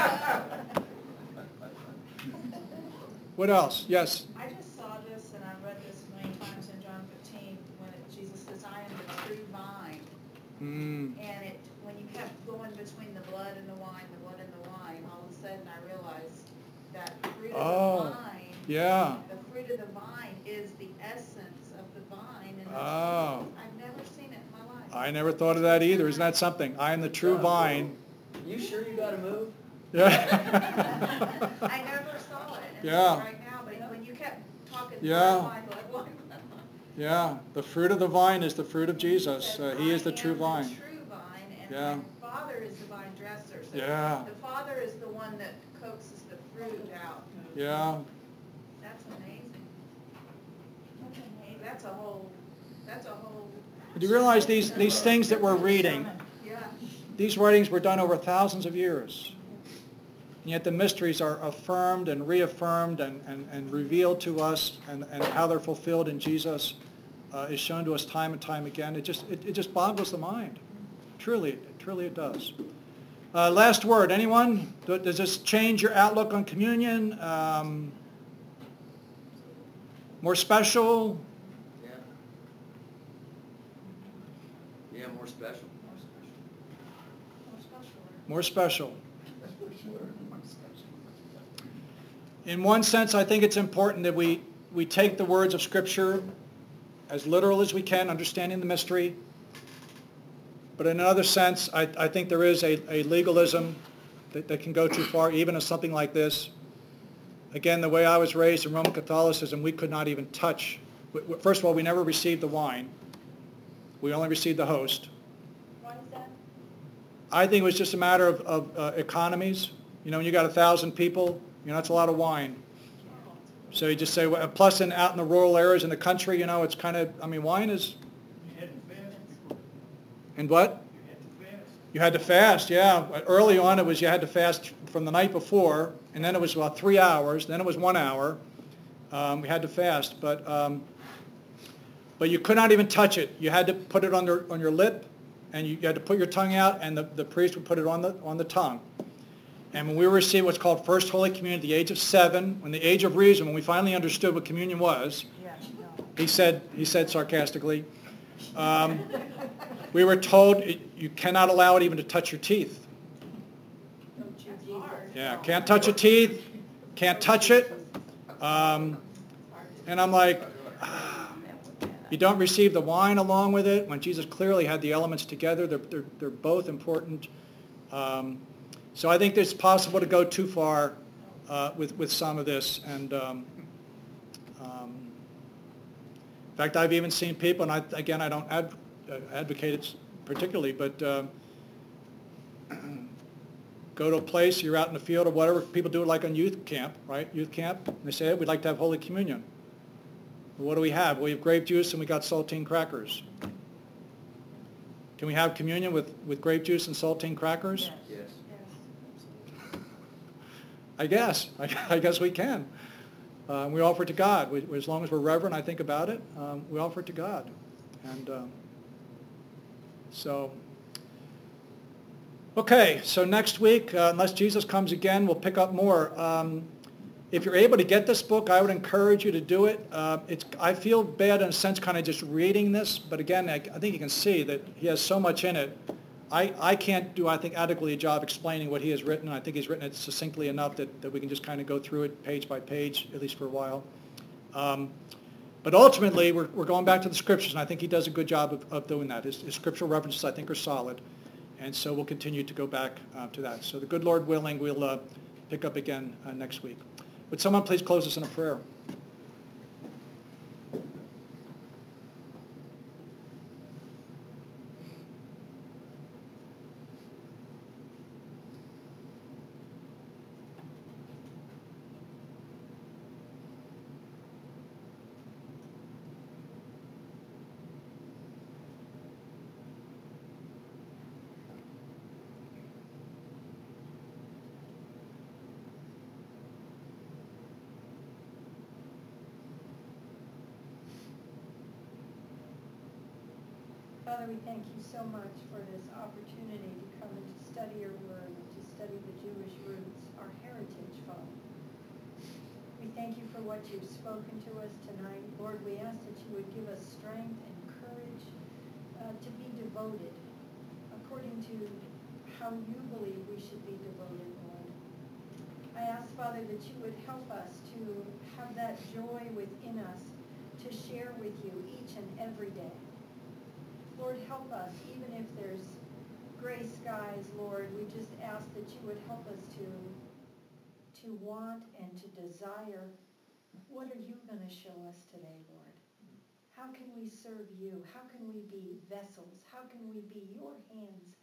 S1: What else? Yes?
S9: I just saw this, and I read this many times in John 15, when Jesus says, I am the true vine. And when you kept going between the blood and the wine, all of a sudden I realized that fruit of the vine, the fruit of the vine is the essence of the vine. And I've never seen it in my life.
S1: I never thought of that either. Isn't that something? I am the true vine.
S2: You sure you got to move?
S1: Yeah.
S9: I never saw it
S1: Yeah.
S9: right now, but when you kept talking,
S1: Yeah. Yeah, the fruit of the vine is the fruit of Jesus. He is the true vine.
S9: True vine,
S1: Yeah.
S9: my Father is the vine dresser. So
S1: Yeah.
S9: the Father is the one that coaxes the fruit out.
S1: Yeah.
S9: That's amazing. That's a whole.
S1: Do you realize these things that we're reading,
S9: Yeah.
S1: these writings were done over thousands of years? And yet the mysteries are affirmed and reaffirmed and revealed to us, and how they're fulfilled in Jesus is shown to us time and time again. It just boggles the mind. Truly it does. Last word, anyone? Does this change your outlook on communion? More special?
S2: Yeah. Yeah, more special.
S1: More special.
S7: That's for sure.
S1: In one sense, I think it's important that we take the words of Scripture as literal as we can, understanding the mystery. But in another sense, I think there is a legalism that can go too far, even in something like this. Again, the way I was raised in Roman Catholicism, we could not even touch. First of all, we never received the wine. We only received the host.
S5: Why is that?
S1: I think it was just a matter of economies. You know, when you got 1,000 people, you know, that's a lot of wine. So you just say, well, plus out in the rural areas in the country, you know, it's kind of, I mean, wine is... And what? You had to fast, yeah. Early on it was you had to fast from the night before, and then it was about 3 hours, then it was 1 hour. We had to fast, but you could not even touch it. You had to put it on your lip, and you had to put your tongue out, and the priest would put it on the tongue. And when we received what's called First Holy Communion at the age of 7, when the age of reason, when we finally understood what communion was, he said sarcastically, we were told you cannot allow it even to touch your teeth. Yeah, can't touch your teeth, can't touch it. And I'm like, you don't receive the wine along with it, when Jesus clearly had the elements together. They're both important. So I think it's possible to go too far with some of this. And in fact, I've even seen people, and I don't advocate it particularly, but go to a place, you're out in the field or whatever, people do it like on youth camp, right? Youth camp, and they say, hey, we'd like to have Holy Communion. Well, what do we have? We have grape juice and we got saltine crackers. Can we have communion with grape juice and saltine crackers?
S2: Yes.
S1: I guess we can. We offer it to God. As long as we're reverent, I think about it, we offer it to God. And okay, so next week, unless Jesus comes again, we'll pick up more. If you're able to get this book, I would encourage you to do it. I feel bad in a sense kind of just reading this, but again, I think you can see that he has so much in it. I can't do, I think, adequately a job explaining what he has written. I think he's written it succinctly enough that we can just kind of go through it page by page, at least for a while. But ultimately, we're going back to the Scriptures, and I think he does a good job of doing that. His scriptural references, I think, are solid. And so we'll continue to go back to that. So the good Lord willing, we'll pick up again next week. Would someone please close us in a prayer?
S5: Father, we thank you so much for this opportunity to come and to study your word, to study the Jewish roots, our heritage, Father. We thank you for what you've spoken to us tonight. Lord, we ask that you would give us strength and courage to be devoted according to how you believe we should be devoted, Lord. I ask, Father, that you would help us to have that joy within us to share with you each and every day. Lord, help us, even if there's gray skies, Lord, we just ask that you would help us to want and to desire. What are you going to show us today, Lord? How can we serve you? How can we be vessels? How can we be your hands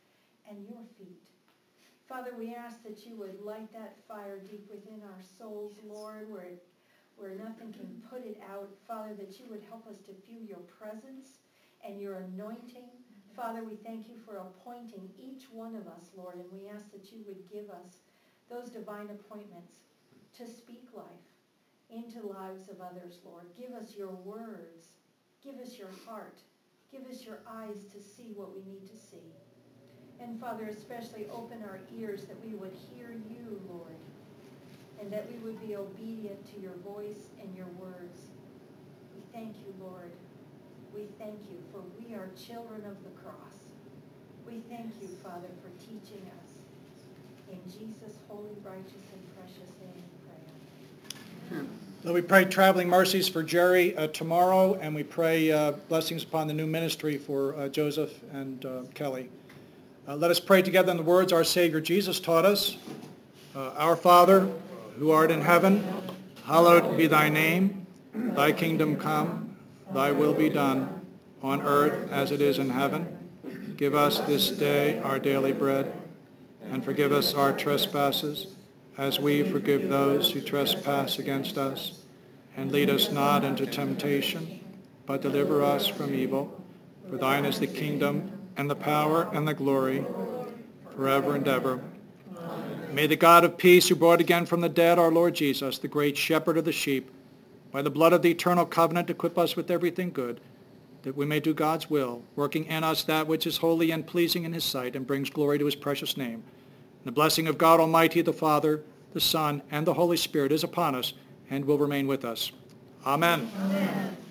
S5: and your feet. Father, we ask that you would light that fire deep within our souls, Lord, where nothing can put it out. Father, that you would help us to feel your presence and your anointing. Father, we thank you for appointing each one of us, Lord, and we ask that you would give us those divine appointments to speak life into the lives of others, Lord. Give us your words. Give us your heart. Give us your eyes to see what we need to see. And Father, especially open our ears that we would hear you, Lord, and that we would be obedient to your voice and your words. We thank you, Lord. We thank you, for we are children of the cross. We thank you, Father, for teaching us. In Jesus' holy, righteous, and precious name we pray.
S1: So we pray traveling mercies for Jerry tomorrow, and we pray blessings upon the new ministry for Joseph and Kelly. Let us pray together in the words our Savior Jesus taught us. Our Father, who art in heaven, hallowed be thy name. Thy kingdom come, thy will be done, on earth as it is in heaven. Give us this day our daily bread, and forgive us our trespasses, as we forgive those who trespass against us. And lead us not into temptation, but deliver us from evil. For thine is the kingdom, and the power, and the glory, forever and ever. May the God of peace, who brought again from the dead our Lord Jesus, the great shepherd of the sheep, by the blood of the eternal covenant equip us with everything good, that we may do God's will, working in us that which is holy and pleasing in his sight, and brings glory to his precious name. And the blessing of God Almighty, the Father, the Son, and the Holy Spirit is upon us, and will remain with us. Amen.
S5: Amen.